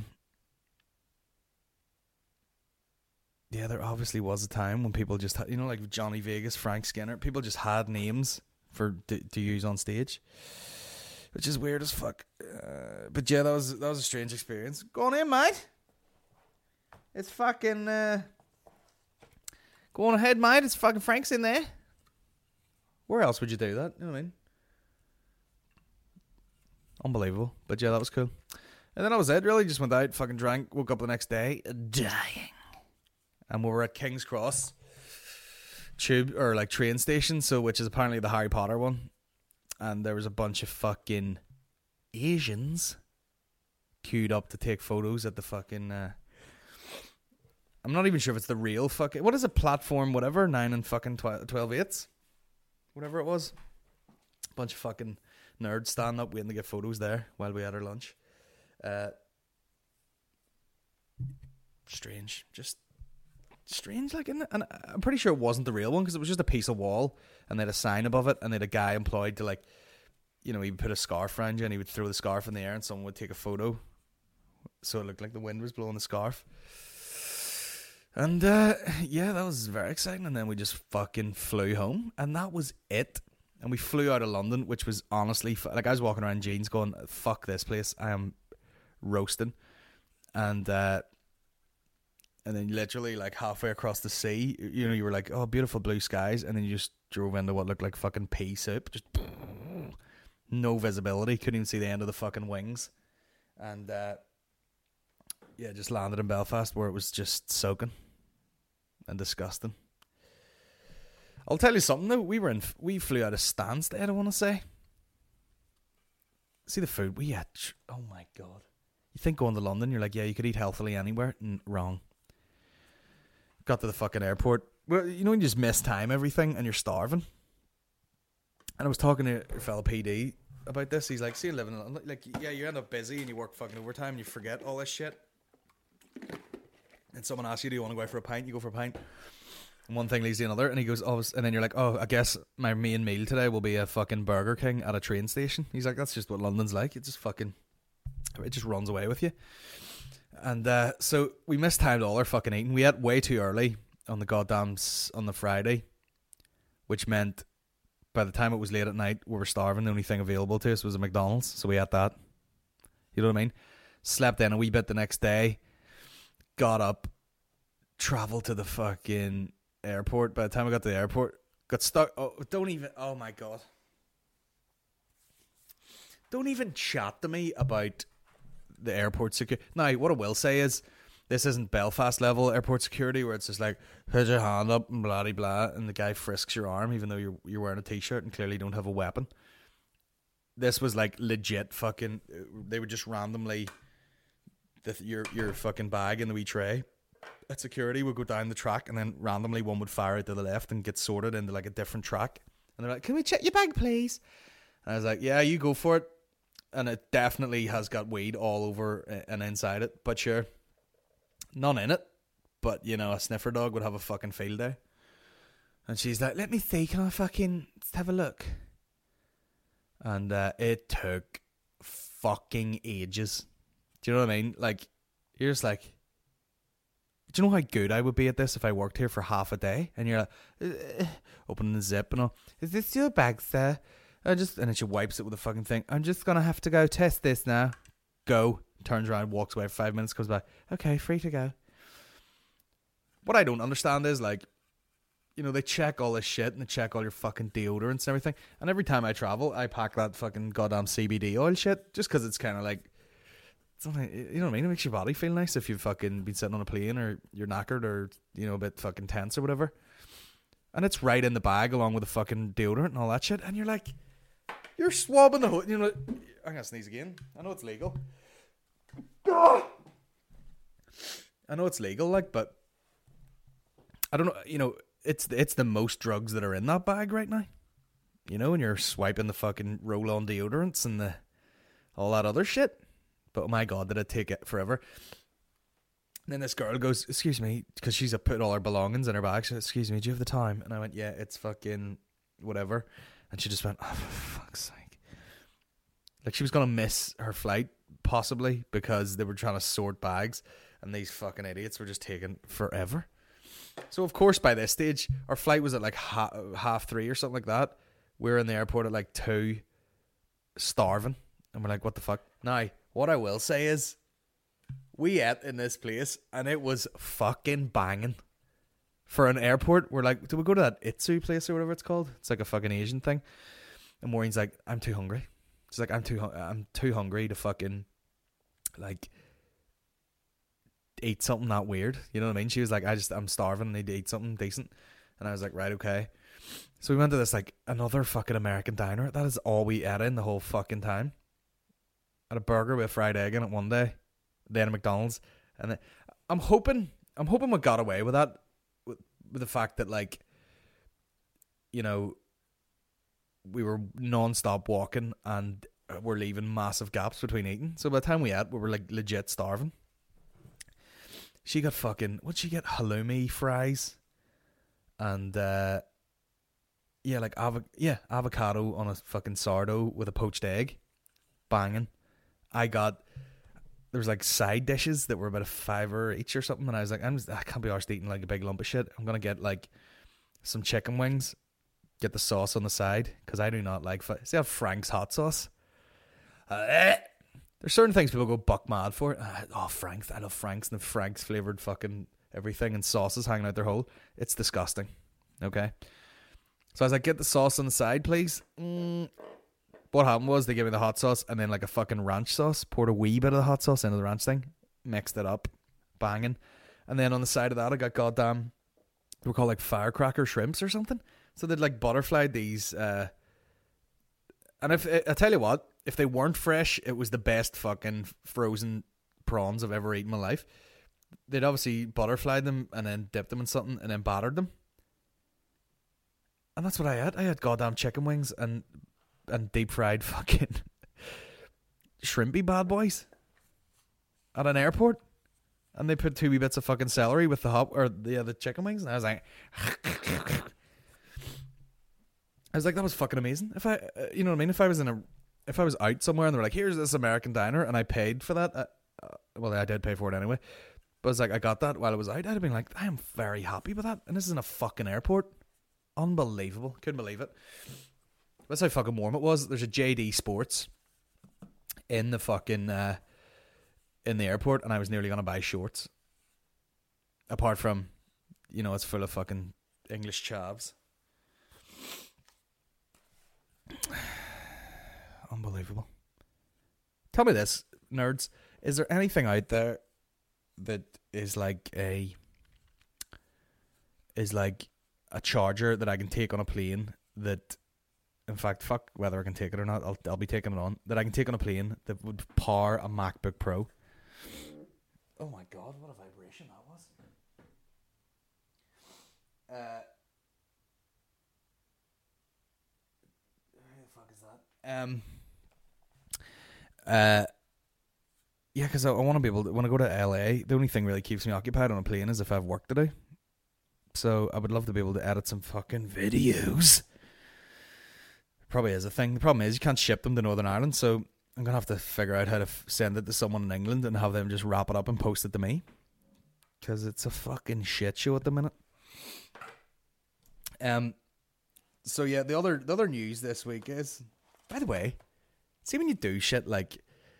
Yeah, there obviously was a time when people just had, you know, like Johnny Vegas, Frank Skinner, people just had names to use on stage, which is weird as fuck. But yeah, that was a strange experience. Go on in, mate. It's fucking. Go on ahead, mate. It's fucking Frank's in there. Where else would you do that? You know what I mean? Unbelievable. But yeah, that was cool. And then that was it, really. Just went out, fucking drank, woke up the next day, dying. And we were at King's Cross tube, or like train station, so which is apparently the Harry Potter one. And there was a bunch of fucking Asians queued up to take photos at the fucking... I'm not even sure if it's the real fucking... What is it? Platform whatever? 9 and fucking 12/8? Whatever it was. Bunch of fucking nerds standing up waiting to get photos there while we had our lunch. Strange. Just strange, like, isn't it? And I'm pretty sure it wasn't the real one, because it was just a piece of wall and they had a sign above it, and they had a guy employed to, like, you know, he would put a scarf around you and he would throw the scarf in the air and someone would take a photo, so it looked like the wind was blowing the scarf. And yeah, that was very exciting. And then we just fucking flew home, and that was it. And we flew out of London, which was honestly like, I was walking around jeans going, fuck this place, I am roasting. And then literally like halfway across the sea, you know, you were like, oh, beautiful blue skies, and then you just drove into what looked like fucking pea soup. Just no visibility, couldn't even see the end of the fucking wings. And yeah, just landed in Belfast, where it was just soaking and disgusting. I'll tell you something though, we flew out of Stansted, I want to say. See the food we had, oh my god. You think going to London, you're like, yeah, you could eat healthily anywhere. Wrong. Got to the fucking airport. Well, you know when you just miss time everything and you're starving? And I was talking to a fellow PD about this. He's like, see, you living in London, like, yeah, you end up busy and you work fucking overtime and you forget all this shit. And someone asks you, do you want to go out for a pint? You go for a pint. And one thing leads to another, and he goes, oh, and then you're like, oh, I guess my main meal today will be a fucking Burger King at a train station. He's like, that's just what London's like. It just runs away with you. And so we mistimed all our fucking eating. We ate way too early on the Friday, which meant by the time it was late at night, we were starving. The only thing available to us was a McDonald's, so we ate that. You know what I mean? Slept in a wee bit the next day, got up, traveled to the fucking airport. By the time I got to the airport, got stuck. Oh my god. Don't even chat to me about the airport security. Now, what I will say is, this isn't Belfast level airport security where it's just like, put your hand up and blah blah, and the guy frisks your arm even though you're wearing a t-shirt and clearly don't have a weapon. This was like legit fucking, they would just randomly, your fucking bag in the wee tray at security would go down the track, and then randomly one would fire out to the left and get sorted into like a different track. And they're like, can we check your bag please? And I was like, yeah, you go for it. And it definitely has got weed all over and inside it. But sure, none in it. But, you know, a sniffer dog would have a fucking field day. And she's like, let me see, can I fucking have a look? And it took fucking ages. Do you know what I mean? Like, you're just like, do you know how good I would be at this if I worked here for half a day? And you're like, opening the zip and all. Is this your bag, sir? And then she wipes it with a fucking thing. I'm just going to have to go test this now. Go. Turns around, walks away for 5 minutes, comes back. Okay, free to go. What I don't understand is, like, you know, they check all this shit and they check all your fucking deodorants and everything. And every time I travel, I pack that fucking goddamn CBD oil shit just because it's kind of like, something, you know what I mean? It makes your body feel nice if you've fucking been sitting on a plane or you're knackered or, you know, a bit fucking tense or whatever. And it's right in the bag along with the fucking deodorant and all that shit. And you're like, you're swabbing the whole, you know, I'm going to sneeze again. I know it's legal. I know it's legal, like, but I don't know, you know, it's the most drugs that are in that bag right now. You know, and you're swiping the fucking roll-on deodorants and all that other shit. But oh my god, did it take it forever. And then this girl goes, excuse me, because she's put all her belongings in her bag. She said, excuse me, do you have the time? And I went, yeah, it's fucking whatever. And she just went, oh, for fuck's sake. Like, she was going to miss her flight, possibly, because they were trying to sort bags. And these fucking idiots were just taking forever. So, of course, by this stage, our flight was at like 3:30 or something like that. We're in the airport at like 2, starving. And we're like, what the fuck? Now, what I will say is, we ate in this place, and it was fucking banging. For an airport, we're like, do we go to that Itsu place or whatever it's called? It's like a fucking Asian thing. And Maureen's like, I'm too hungry. She's like, I'm too hungry to fucking like eat something that weird. You know what I mean? She was like, I'm starving. I need to eat something decent. And I was like, right, okay. So we went to this like another fucking American diner. That is all we ate in the whole fucking time. Had a burger with a fried egg in it one day, then a McDonald's, and then I'm hoping we got away with that, with the fact that, like, you know, we were non-stop walking and we're leaving massive gaps between eating. So by the time we ate, we were like legit starving. She got fucking, what'd she get? Halloumi fries and avocado on a fucking sourdough with a poached egg. Banging. There was like side dishes that were about $5 each or something, and I was like, I can't be arsed eating like a big lump of shit. I'm gonna get like some chicken wings, get the sauce on the side, because I do not like see how Frank's hot sauce. There's certain things people go buck mad for. Frank's, I love Frank's, and the Frank's flavored fucking everything and sauces hanging out their hole. It's disgusting. Okay, so I was like, get the sauce on the side, please. What happened was they gave me the hot sauce and then like a fucking ranch sauce. Poured a wee bit of the hot sauce into the ranch thing, mixed it up, banging, and then on the side of that I got goddamn, they were called like firecracker shrimps or something. So they'd like butterflied these, and if I tell you what, if they weren't fresh, it was the best fucking frozen prawns I've ever eaten in my life. They'd obviously butterflied them and then dipped them in something and then battered them, and that's what I had. I had goddamn chicken wings and deep fried fucking shrimpy bad boys at an airport, and they put 2 wee bits of fucking celery with the chicken wings, and I was like, that was fucking amazing. If I, you know what I mean? If I was out somewhere and they were like, here's this American diner, and I paid for that, well, I did pay for it anyway, but it's like I got that while I was out, I'd have been like, I am very happy with that, and this is in a fucking airport. Unbelievable. Couldn't believe it. That's how fucking warm it was. There's a JD Sports in the fucking in the airport, and I was nearly gonna buy shorts. Apart from, you know, it's full of fucking English chavs. Unbelievable. Tell me this, nerds: is there anything out there that is like a charger that I can take on a plane that? In fact, fuck whether I can take it or not, I'll be taking it on. That I can take on a plane that would power a MacBook Pro. Oh my god, what a vibration that was. Who the fuck is that? Yeah, because I want to be able to, when I go to LA, the only thing really keeps me occupied on a plane is if I have work to do. So I would love to be able to edit some fucking videos. Probably is a thing. The problem is you can't ship them to Northern Ireland, so I'm going to have to figure out how to send it to someone in England and have them just wrap it up and post it to me. Because it's a fucking shit show at the minute. So yeah, the other news this week is, by the way, see when you do shit like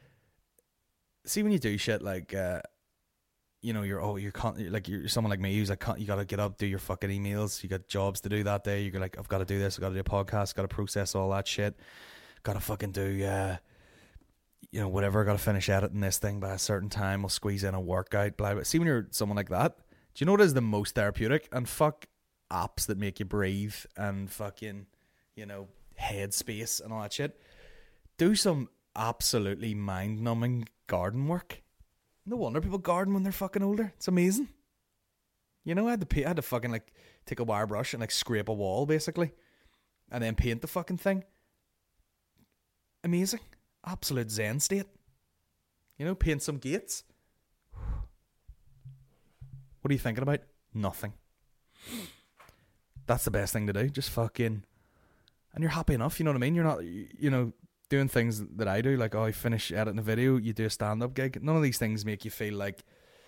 you know, you're someone like me who's like, you gotta get up, do your fucking emails, you got jobs to do that day, you're like, I've got to do this, I've got to do a podcast, got to process all that shit, got to fucking do you know, whatever, got to finish editing this thing by a certain time, I'll squeeze in a workout, blah blah. See when you're someone like that, do you know what is the most therapeutic? And fuck apps that make you breathe and fucking, you know, headspace and all that shit. Do some absolutely mind-numbing garden work. No wonder people garden when they're fucking older. It's amazing. You know, I had to fucking like take a wire brush and like scrape a wall basically, and then paint the fucking thing. Amazing, absolute zen state. You know, paint some gates. What are you thinking about? Nothing. That's the best thing to do. Just fucking, and you're happy enough. You know what I mean? You're not, you know, doing things that I do, like, I finish editing a video, you do a stand-up gig. None of these things make you feel like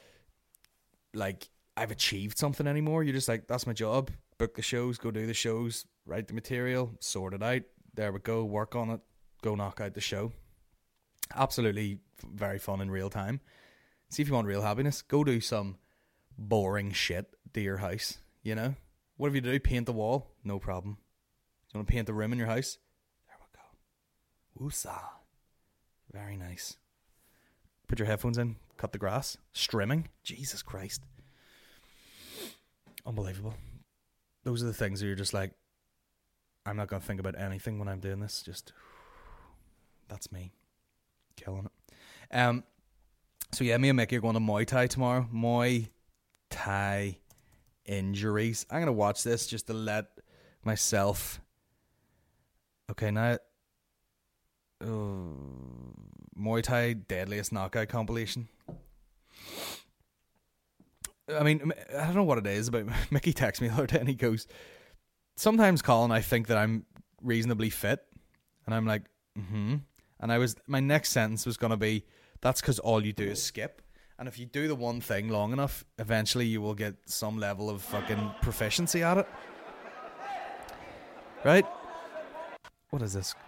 I've achieved something anymore. You're just like, that's my job. Book the shows, go do the shows, write the material, sort it out. There we go, work on it, go knock out the show. Absolutely very fun in real time. See, if you want real happiness, go do some boring shit to your house, you know? What have you do? Paint the wall? No problem. You want to paint the room in your house? Woosah. Very nice. Put your headphones in. Cut the grass. Strimming. Jesus Christ. Unbelievable. Those are the things that you're just like, I'm not going to think about anything when I'm doing this. Just, that's me. Killing it. So yeah, me and Mickey are going to Muay Thai tomorrow. Muay Thai injuries. I'm going to watch this just to let myself... Okay, now... Muay Thai Deadliest Knockout compilation. I mean, I don't know what it is, but Mickey texted me the other day and he goes, sometimes, Colin, I think that I'm reasonably fit. And I'm like, And my next sentence was going to be, that's because all you do is skip. And if you do the one thing long enough, eventually you will get some level of fucking proficiency at it. Right? What is this?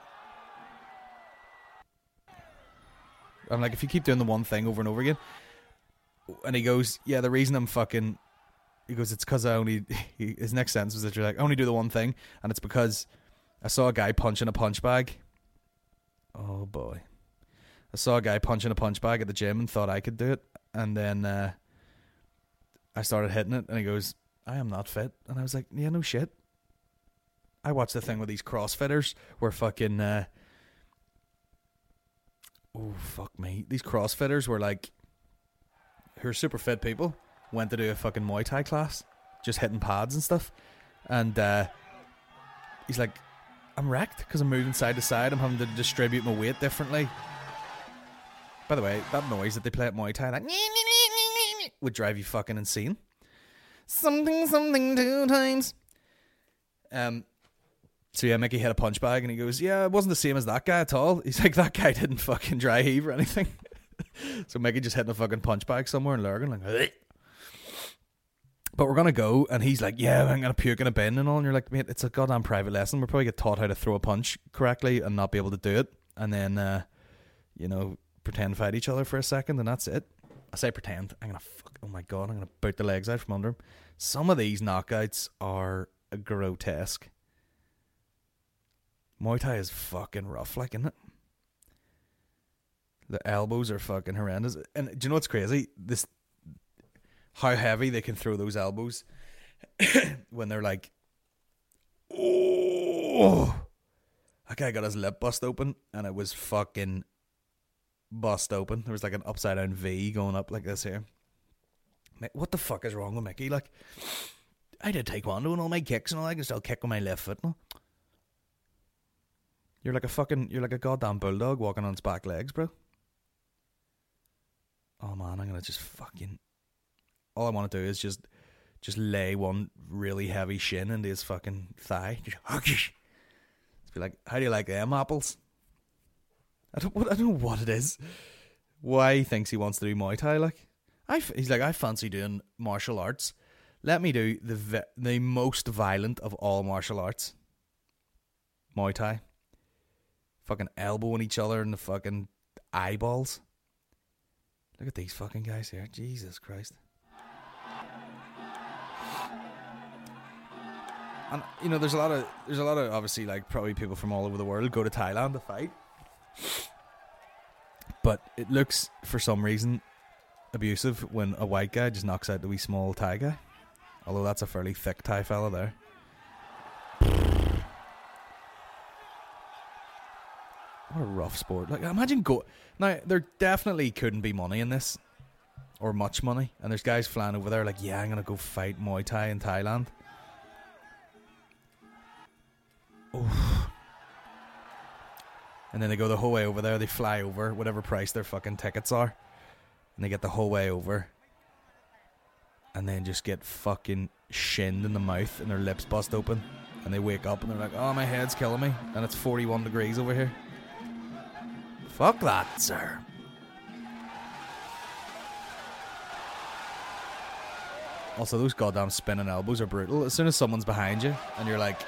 I'm like, if you keep doing the one thing over and over again. And he goes, yeah, the reason I'm fucking... He goes, it's because I only... His next sentence was that you're like, I only do the one thing. And it's because I saw a guy punching a punch bag. Oh, boy. I saw a guy punching a punch bag at the gym and thought I could do it. And then I started hitting it. And he goes, I am not fit. And I was like, yeah, no shit. I watched the thing with these CrossFitters where fucking... oh, fuck me. These CrossFitters were like... who are super fit people, went to do a fucking Muay Thai class, just hitting pads and stuff. And he's like, I'm wrecked because I'm moving side to side. I'm having to distribute my weight differently. By the way, that noise that they play at Muay Thai, that would drive you fucking insane. Something 2 times. So yeah, Mickey hit a punch bag and he goes, yeah, it wasn't the same as that guy at all. He's like, that guy didn't fucking dry heave or anything. So Mickey just hitting a fucking punch bag somewhere in Lurgan, like, ugh. But we're gonna go, and he's like, yeah, I'm gonna puke in a bin and all. And you're like, mate, it's a goddamn private lesson. We'll probably get taught how to throw a punch correctly and not be able to do it, and then pretend fight each other for a second, and that's it. I say pretend. Oh my god, I'm gonna boot the legs out from under him. Some of these knockouts are grotesque. Muay Thai is fucking rough, like, isn't it? The elbows are fucking horrendous. And do you know what's crazy? How heavy they can throw those elbows when they're like, oh, that guy got his lip bust open and it was fucking bust open. There was like an upside down V going up like this here. What the fuck is wrong with Mickey? Like, I did taekwondo and all my kicks and all. I can still kick with my left foot. No? You're like a goddamn bulldog walking on its back legs, bro. Oh man, I'm gonna just fucking... All I want to do is just lay one really heavy shin into his fucking thigh. Just be like, how do you like them apples? I don't know what it is. Why he thinks he wants to do Muay Thai, like. He's like, I fancy doing martial arts. Let me do the most violent of all martial arts. Muay Thai. Fucking elbowing each other in the fucking eyeballs. Look at these fucking guys here. Jesus Christ. And there's a lot of obviously, like, probably people from all over the world go to Thailand to fight. But it looks, for some reason, abusive when a white guy just knocks out the wee small Thai guy. Although that's a fairly thick Thai fella there. What a rough sport. Like, imagine now, there definitely couldn't be money in this. Or much money. And there's guys flying over there like, yeah, I'm going to go fight Muay Thai in Thailand. Oof. And then they go the whole way over there. They fly over, whatever price their fucking tickets are. And they get the whole way over. And then just get fucking shinned in the mouth and their lips bust open. And they wake up and they're like, oh, my head's killing me. And it's 41 degrees over here. Fuck that, sir. Also, those goddamn spinning elbows are brutal. As soon as someone's behind you and you're like...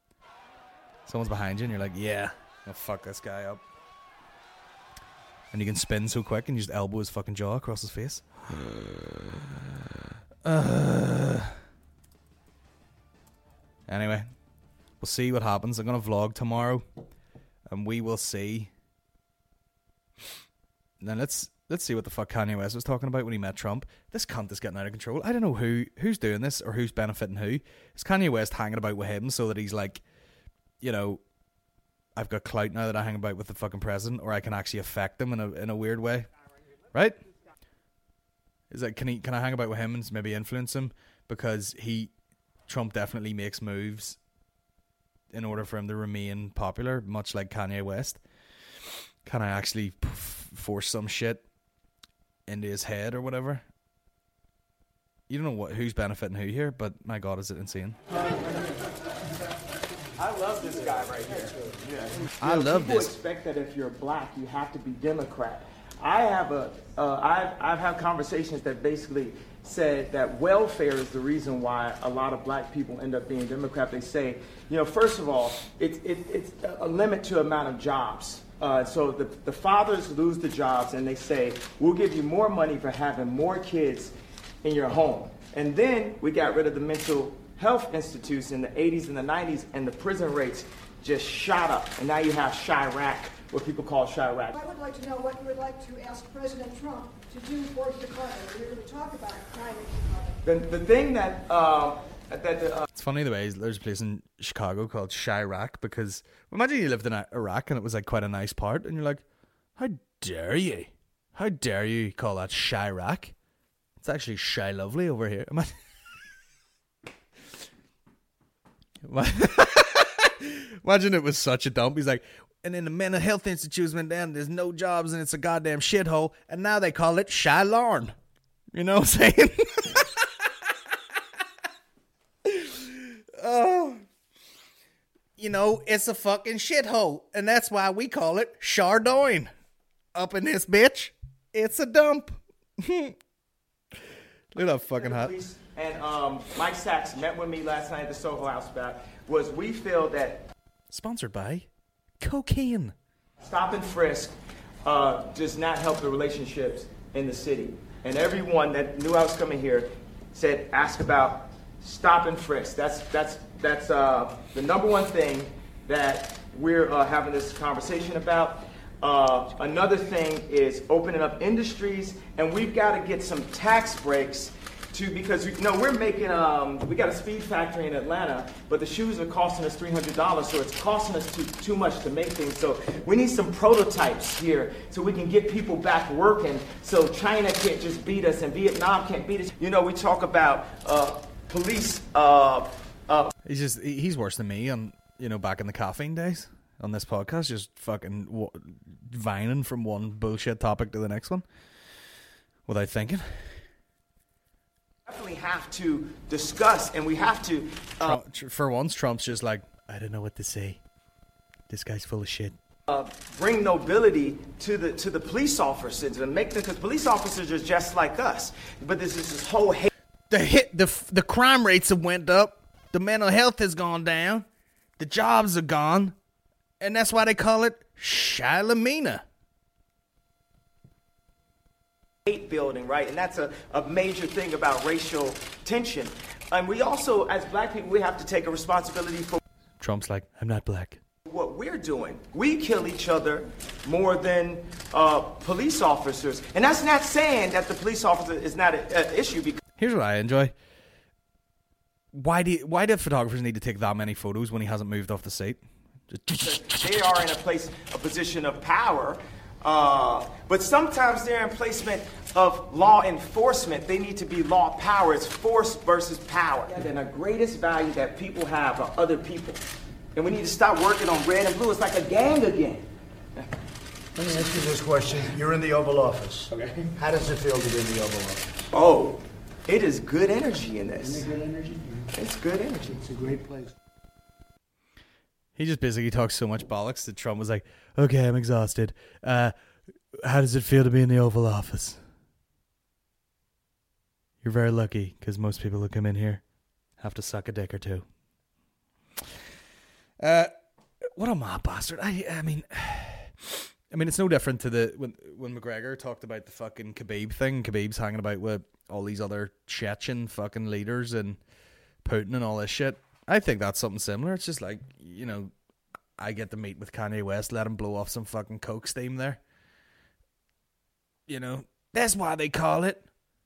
yeah, I'll fuck this guy up. And you can spin so quick and you just elbow his fucking jaw across his face. Anyway, we'll see what happens. I'm going to vlog tomorrow. And we will see Then let's see what the fuck Kanye West was talking about when he met Trump. This cunt is getting out of control. I don't know who's doing this or who's benefiting who. Is Kanye West hanging about with him so that he's like, you know, I've got clout now that I hang about with the fucking president, or I can actually affect him in a weird way, right? Is that can I hang about with him and maybe influence him because Trump definitely makes moves in order for him to remain popular, much like Kanye West. Can I actually force some shit into his head or whatever? You don't know who's benefiting who here, but my God, is it insane? I love this guy right here. Yeah. I love people this. Expect that if you're black, you have to be Democrat. I've had conversations that basically said that welfare is the reason why a lot of black people end up being Democrat. They say, you know, first of all, it's a limit to amount of jobs. So the fathers lose the jobs, and they say, we'll give you more money for having more kids in your home. And then we got rid of the mental health institutes in the 80s and the 90s, and the prison rates just shot up. And now you have Chirac, what people call Chirac. I would like to know what you would like to ask President Trump to do for Chicago. We're going to talk about crime in Chicago. The thing that it's funny the way there's a place in Chicago called Chirac, because imagine you lived in Iraq and it was like quite a nice part, and you're like, how dare you call that Chirac? It's actually Shy Lovely over here. Imagine it was such a dump. He's like, and then the mental health institutes went down, there's no jobs, and it's a goddamn shithole, and now they call it Shy Lorne. You know what I'm saying? Oh, you know, it's a fucking shithole, and that's why we call it Chardonnay. Up in this bitch, it's a dump. Look at that fucking hot. And Mike Sachs met with me last night at the Soho House we feel that sponsored by cocaine. Stop and frisk does not help the relationships in the city. And everyone that knew I was coming here said, ask about stop and frisk. That's the number one thing that we're having this conversation about. Another thing is opening up industries, and we've got to get some tax breaks because we're making we got a speed factory in Atlanta, but the shoes are costing us $300, so it's costing us too much to make things. So we need some prototypes here so we can get people back working, so China can't just beat us and Vietnam can't beat us. You know, we talk about police. He's worse than me on, you know, back in the caffeine days on this podcast, just fucking vining from one bullshit topic to the next one without thinking. Definitely have to discuss, and we have to. For once, Trump's just like, I don't know what to say. This guy's full of shit. Bring nobility to the police officers and make them, because police officers are just like us. But there's this whole hate. The crime rates have went up. The mental health has gone down. The jobs are gone, and that's why they call it Shalamina. Hate building, right? And that's a major thing about racial tension. And we also, as black people, we have to take a responsibility for Trump's like, I'm not black. What we're doing. We kill each other more than police officers. And that's not saying that the police officer is not an issue. Because here's what I enjoy. Why do photographers need to take that many photos when he hasn't moved off the seat? They are in a position of power. But sometimes they're in placement of law enforcement. They need to be law power. It's force versus power. And the greatest value that people have are other people. And we need to stop working on red and blue. It's like a gang again. Let me ask you this question. You're in the Oval Office. Okay. How does it feel to be in the Oval Office? Oh, it is good energy in this. Isn't it good energy? It's good energy. It's a great place. He just basically talks so much bollocks that Trump was like, okay, I'm exhausted. How does it feel to be in the Oval Office? You're very lucky, because most people who come in here have to suck a dick or two. What a mob bastard. I mean, it's no different to when McGregor talked about the fucking Khabib thing. Khabib's hanging about with all these other Chechen fucking leaders and Putin and all this shit. I think that's something similar. It's just like, you know, I get to meet with Kanye West, let him blow off some fucking coke steam there. You know, that's why they call it.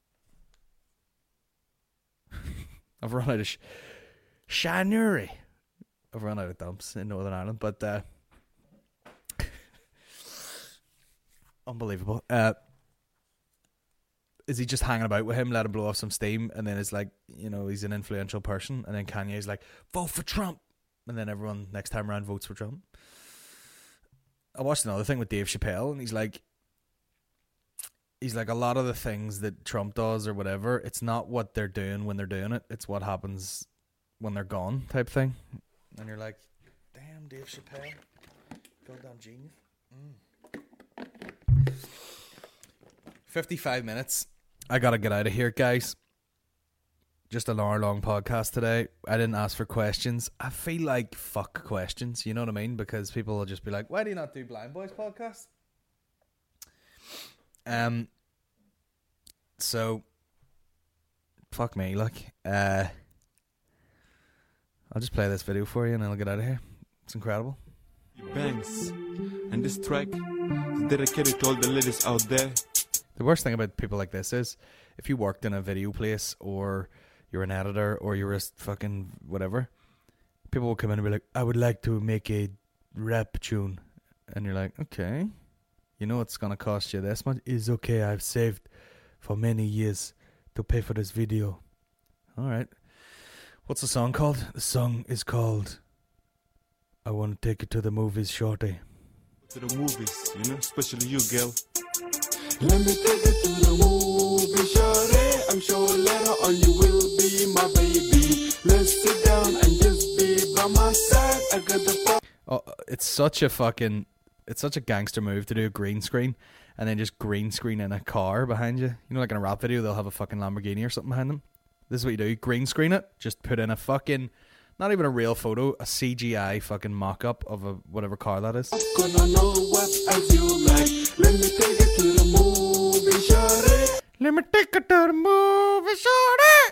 I've run out of Shinery. I've run out of dumps in Northern Ireland, but unbelievable. Is he just hanging about with him, let him blow off some steam, and then it's like, you know, he's an influential person, and then Kanye's like, vote for Trump, and then everyone next time around votes for Trump. I watched another thing with Dave Chappelle, and he's like, a lot of the things that Trump does or whatever, it's not what they're doing when they're doing it, it's what happens when they're gone type thing. And you're like, damn, Dave Chappelle, goddamn genius. 55 minutes. I gotta get out of here, guys. Just an hour-long podcast today. I didn't ask for questions. I feel like fuck questions, you know what I mean? Because people will just be like, why do you not do Blind Boys podcast? So fuck me, like I'll just play this video for you and then I'll get out of here. It's incredible. Banks, and this track is dedicated to all the ladies out there. The worst thing about people like this is if you worked in a video place or you're an editor or you're a fucking whatever, people will come in and be like, I would like to make a rap tune. And you're like, okay, you know it's going to cost you this much? It's okay, I've saved for many years to pay for this video. All right. What's the song called? The song is called I Want to Take You to the Movies, Shorty. To the movies, you know, especially you, girl. Let me take you to the movie, shorty. I'm sure later on you will be my baby. Let's sit down and just be by my side. I got the it's such a gangster move to do a green screen and then just green screen in a car behind you. You know, like in a rap video, they'll have a fucking Lamborghini or something behind them. This is what you do. Green screen it. Just put in a fucking, not even a real photo, a CGI fucking mock-up of a whatever car that is. Gonna know what as you like. Let me take you to the movie, shorty. Let me take you to the movie, shorty.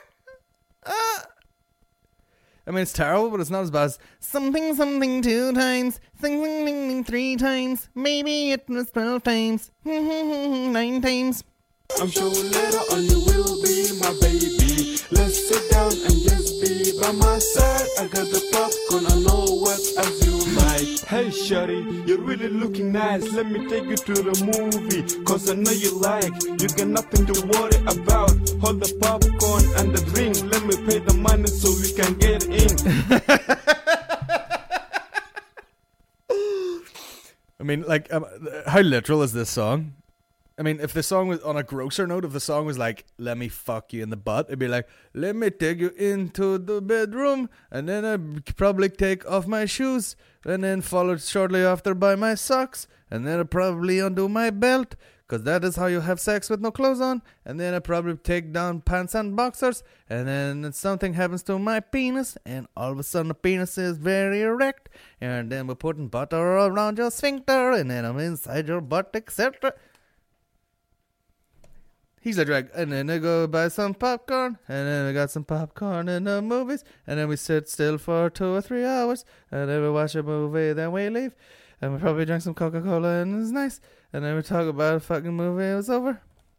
I mean, it's terrible, but it's not as bad as something 2 times, something 3 times, maybe it was 12 times, 9 times. I'm sure later on you will be my baby. Let's sit down and just be by my side. I got the popcorn, I know what as you like. Hey shorty, you're really looking nice. Let me take you to the movie, cause I know you like. You got nothing to worry about. Hold the popcorn and the drink. Let me pay the money so we can get in. I mean, like, how literal is this song? I mean, if the song was on a grosser note, if the song was like, let me fuck you in the butt, it'd be like, let me take you into the bedroom, and then I'd probably take off my shoes, and then followed shortly after by my socks, and then I'd probably undo my belt, because that is how you have sex with no clothes on, and then I'd probably take down pants and boxers, and then something happens to my penis, and all of a sudden the penis is very erect, and then we're putting butter around your sphincter, and then I'm inside your butt, etc. He's like, drag, and then I go buy some popcorn, and then I got some popcorn in the movies, and then we sit still for 2 or 3 hours, and then we watch a movie, then we leave, and we probably drink some Coca-Cola, and it's nice, and then we talk about a fucking movie, it was over.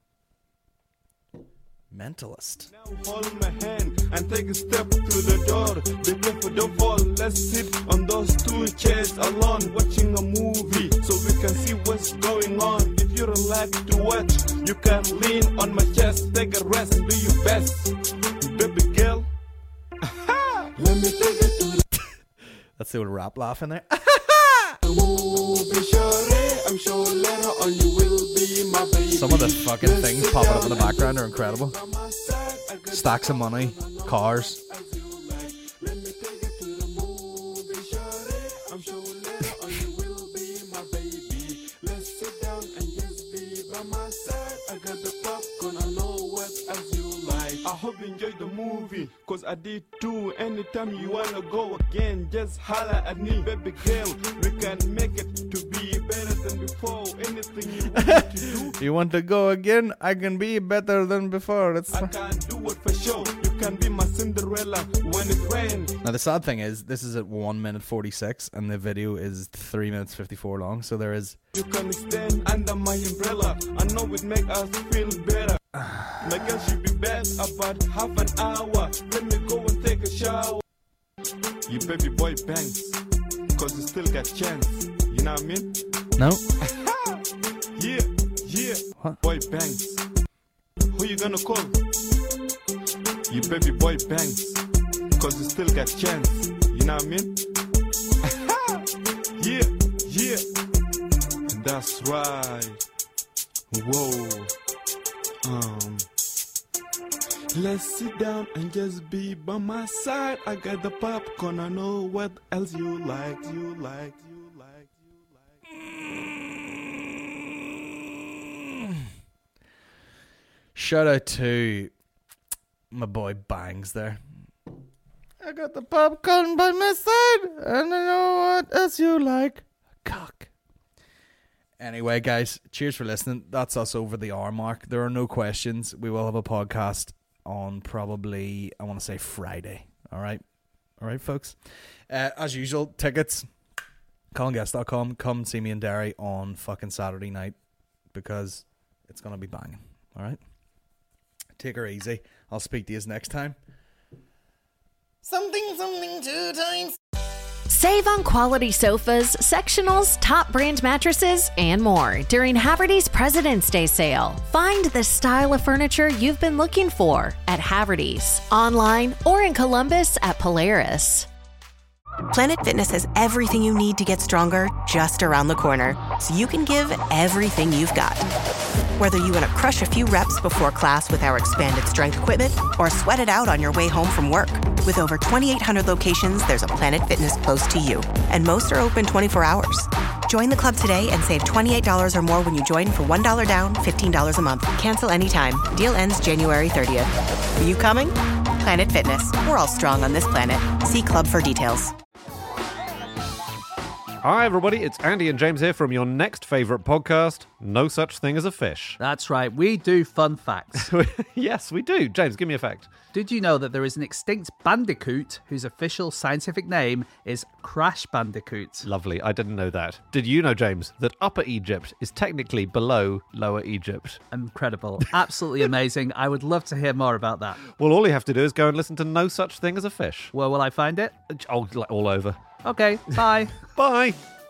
Mentalist. Now hold my hand and take a step through the door. Be careful, don't fall. Let's sit on those 2 chairs alone, watching a movie so we can see what's going on. If you don't like to watch, you can lean on my chest, take a rest, do your best, baby girl. Let me take you to the That's the old rap laugh in there. movie, shorty. I'm sure later on you will be my baby. Some of the fucking things popping up in the background are incredible. Stacks of money, cars. Let me take you to the movie, shorty. I'm sure later on you will be my baby. Let's sit down and just be by my side. I got the popcorn, I know what as you like. I hope you enjoyed the movie, cause I did too. Anytime you wanna go again, just holler at me, baby girl. We can make it to be better than before. Anything you want to do, You want to go again? I can be better than before. That's I can do it for sure. You can be my Cinderella when it rains. Now the sad thing is, this is at 1 minute 46, and the video is 3 minutes 54 long. So there is. You can stand under my umbrella. I know it make us feel better. My girl should be back about half an hour. Let me go and take a shower. You baby boy bangs, cause you still got chance. You know what I mean? No. Yeah. What? Boy bangs. Who you gonna call? You baby boy bangs, cause you still got chance. You know what I mean? Yeah. That's right. Whoa. Let's sit down and just be by my side. I got the popcorn. I know what else you like. Shout out to my boy Bangs there. I got the popcorn by my side, and I know what else you like. Cock. Anyway, guys, cheers for listening. That's us over the hour mark. There are no questions. We will have a podcast on probably, I want to say Friday. All right, folks. As usual, tickets, ColinGuest.com. Come see me in Derry on fucking Saturday night, because it's going to be banging. All right? Take her easy. I'll speak to you next time. Something 2 times. Save on quality sofas, sectionals, top brand mattresses, and more during Haverty's President's Day sale. Find the style of furniture you've been looking for at Haverty's, online or in Columbus at Polaris. Planet Fitness has everything you need to get stronger just around the corner, so you can give everything you've got. Whether you want to crush a few reps before class with our expanded strength equipment or sweat it out on your way home from work. With over 2,800 locations, there's a Planet Fitness close to you, and most are open 24 hours. Join the club today and save $28 or more when you join for $1 down, $15 a month. Cancel anytime. Deal ends January 30th. Are you coming? Planet Fitness. We're all strong on this planet. See club for details. Hi everybody, it's Andy and James here from your next favourite podcast, No Such Thing as a Fish. That's right, we do fun facts. Yes, we do. James, give me a fact. Did you know that there is an extinct bandicoot whose official scientific name is Crash Bandicoot? Lovely, I didn't know that. Did you know, James, that Upper Egypt is technically below Lower Egypt? Incredible. Absolutely amazing. I would love to hear more about that. Well, all you have to do is go and listen to No Such Thing as a Fish. Where will I find it? Oh, all over. Okay, bye. Bye.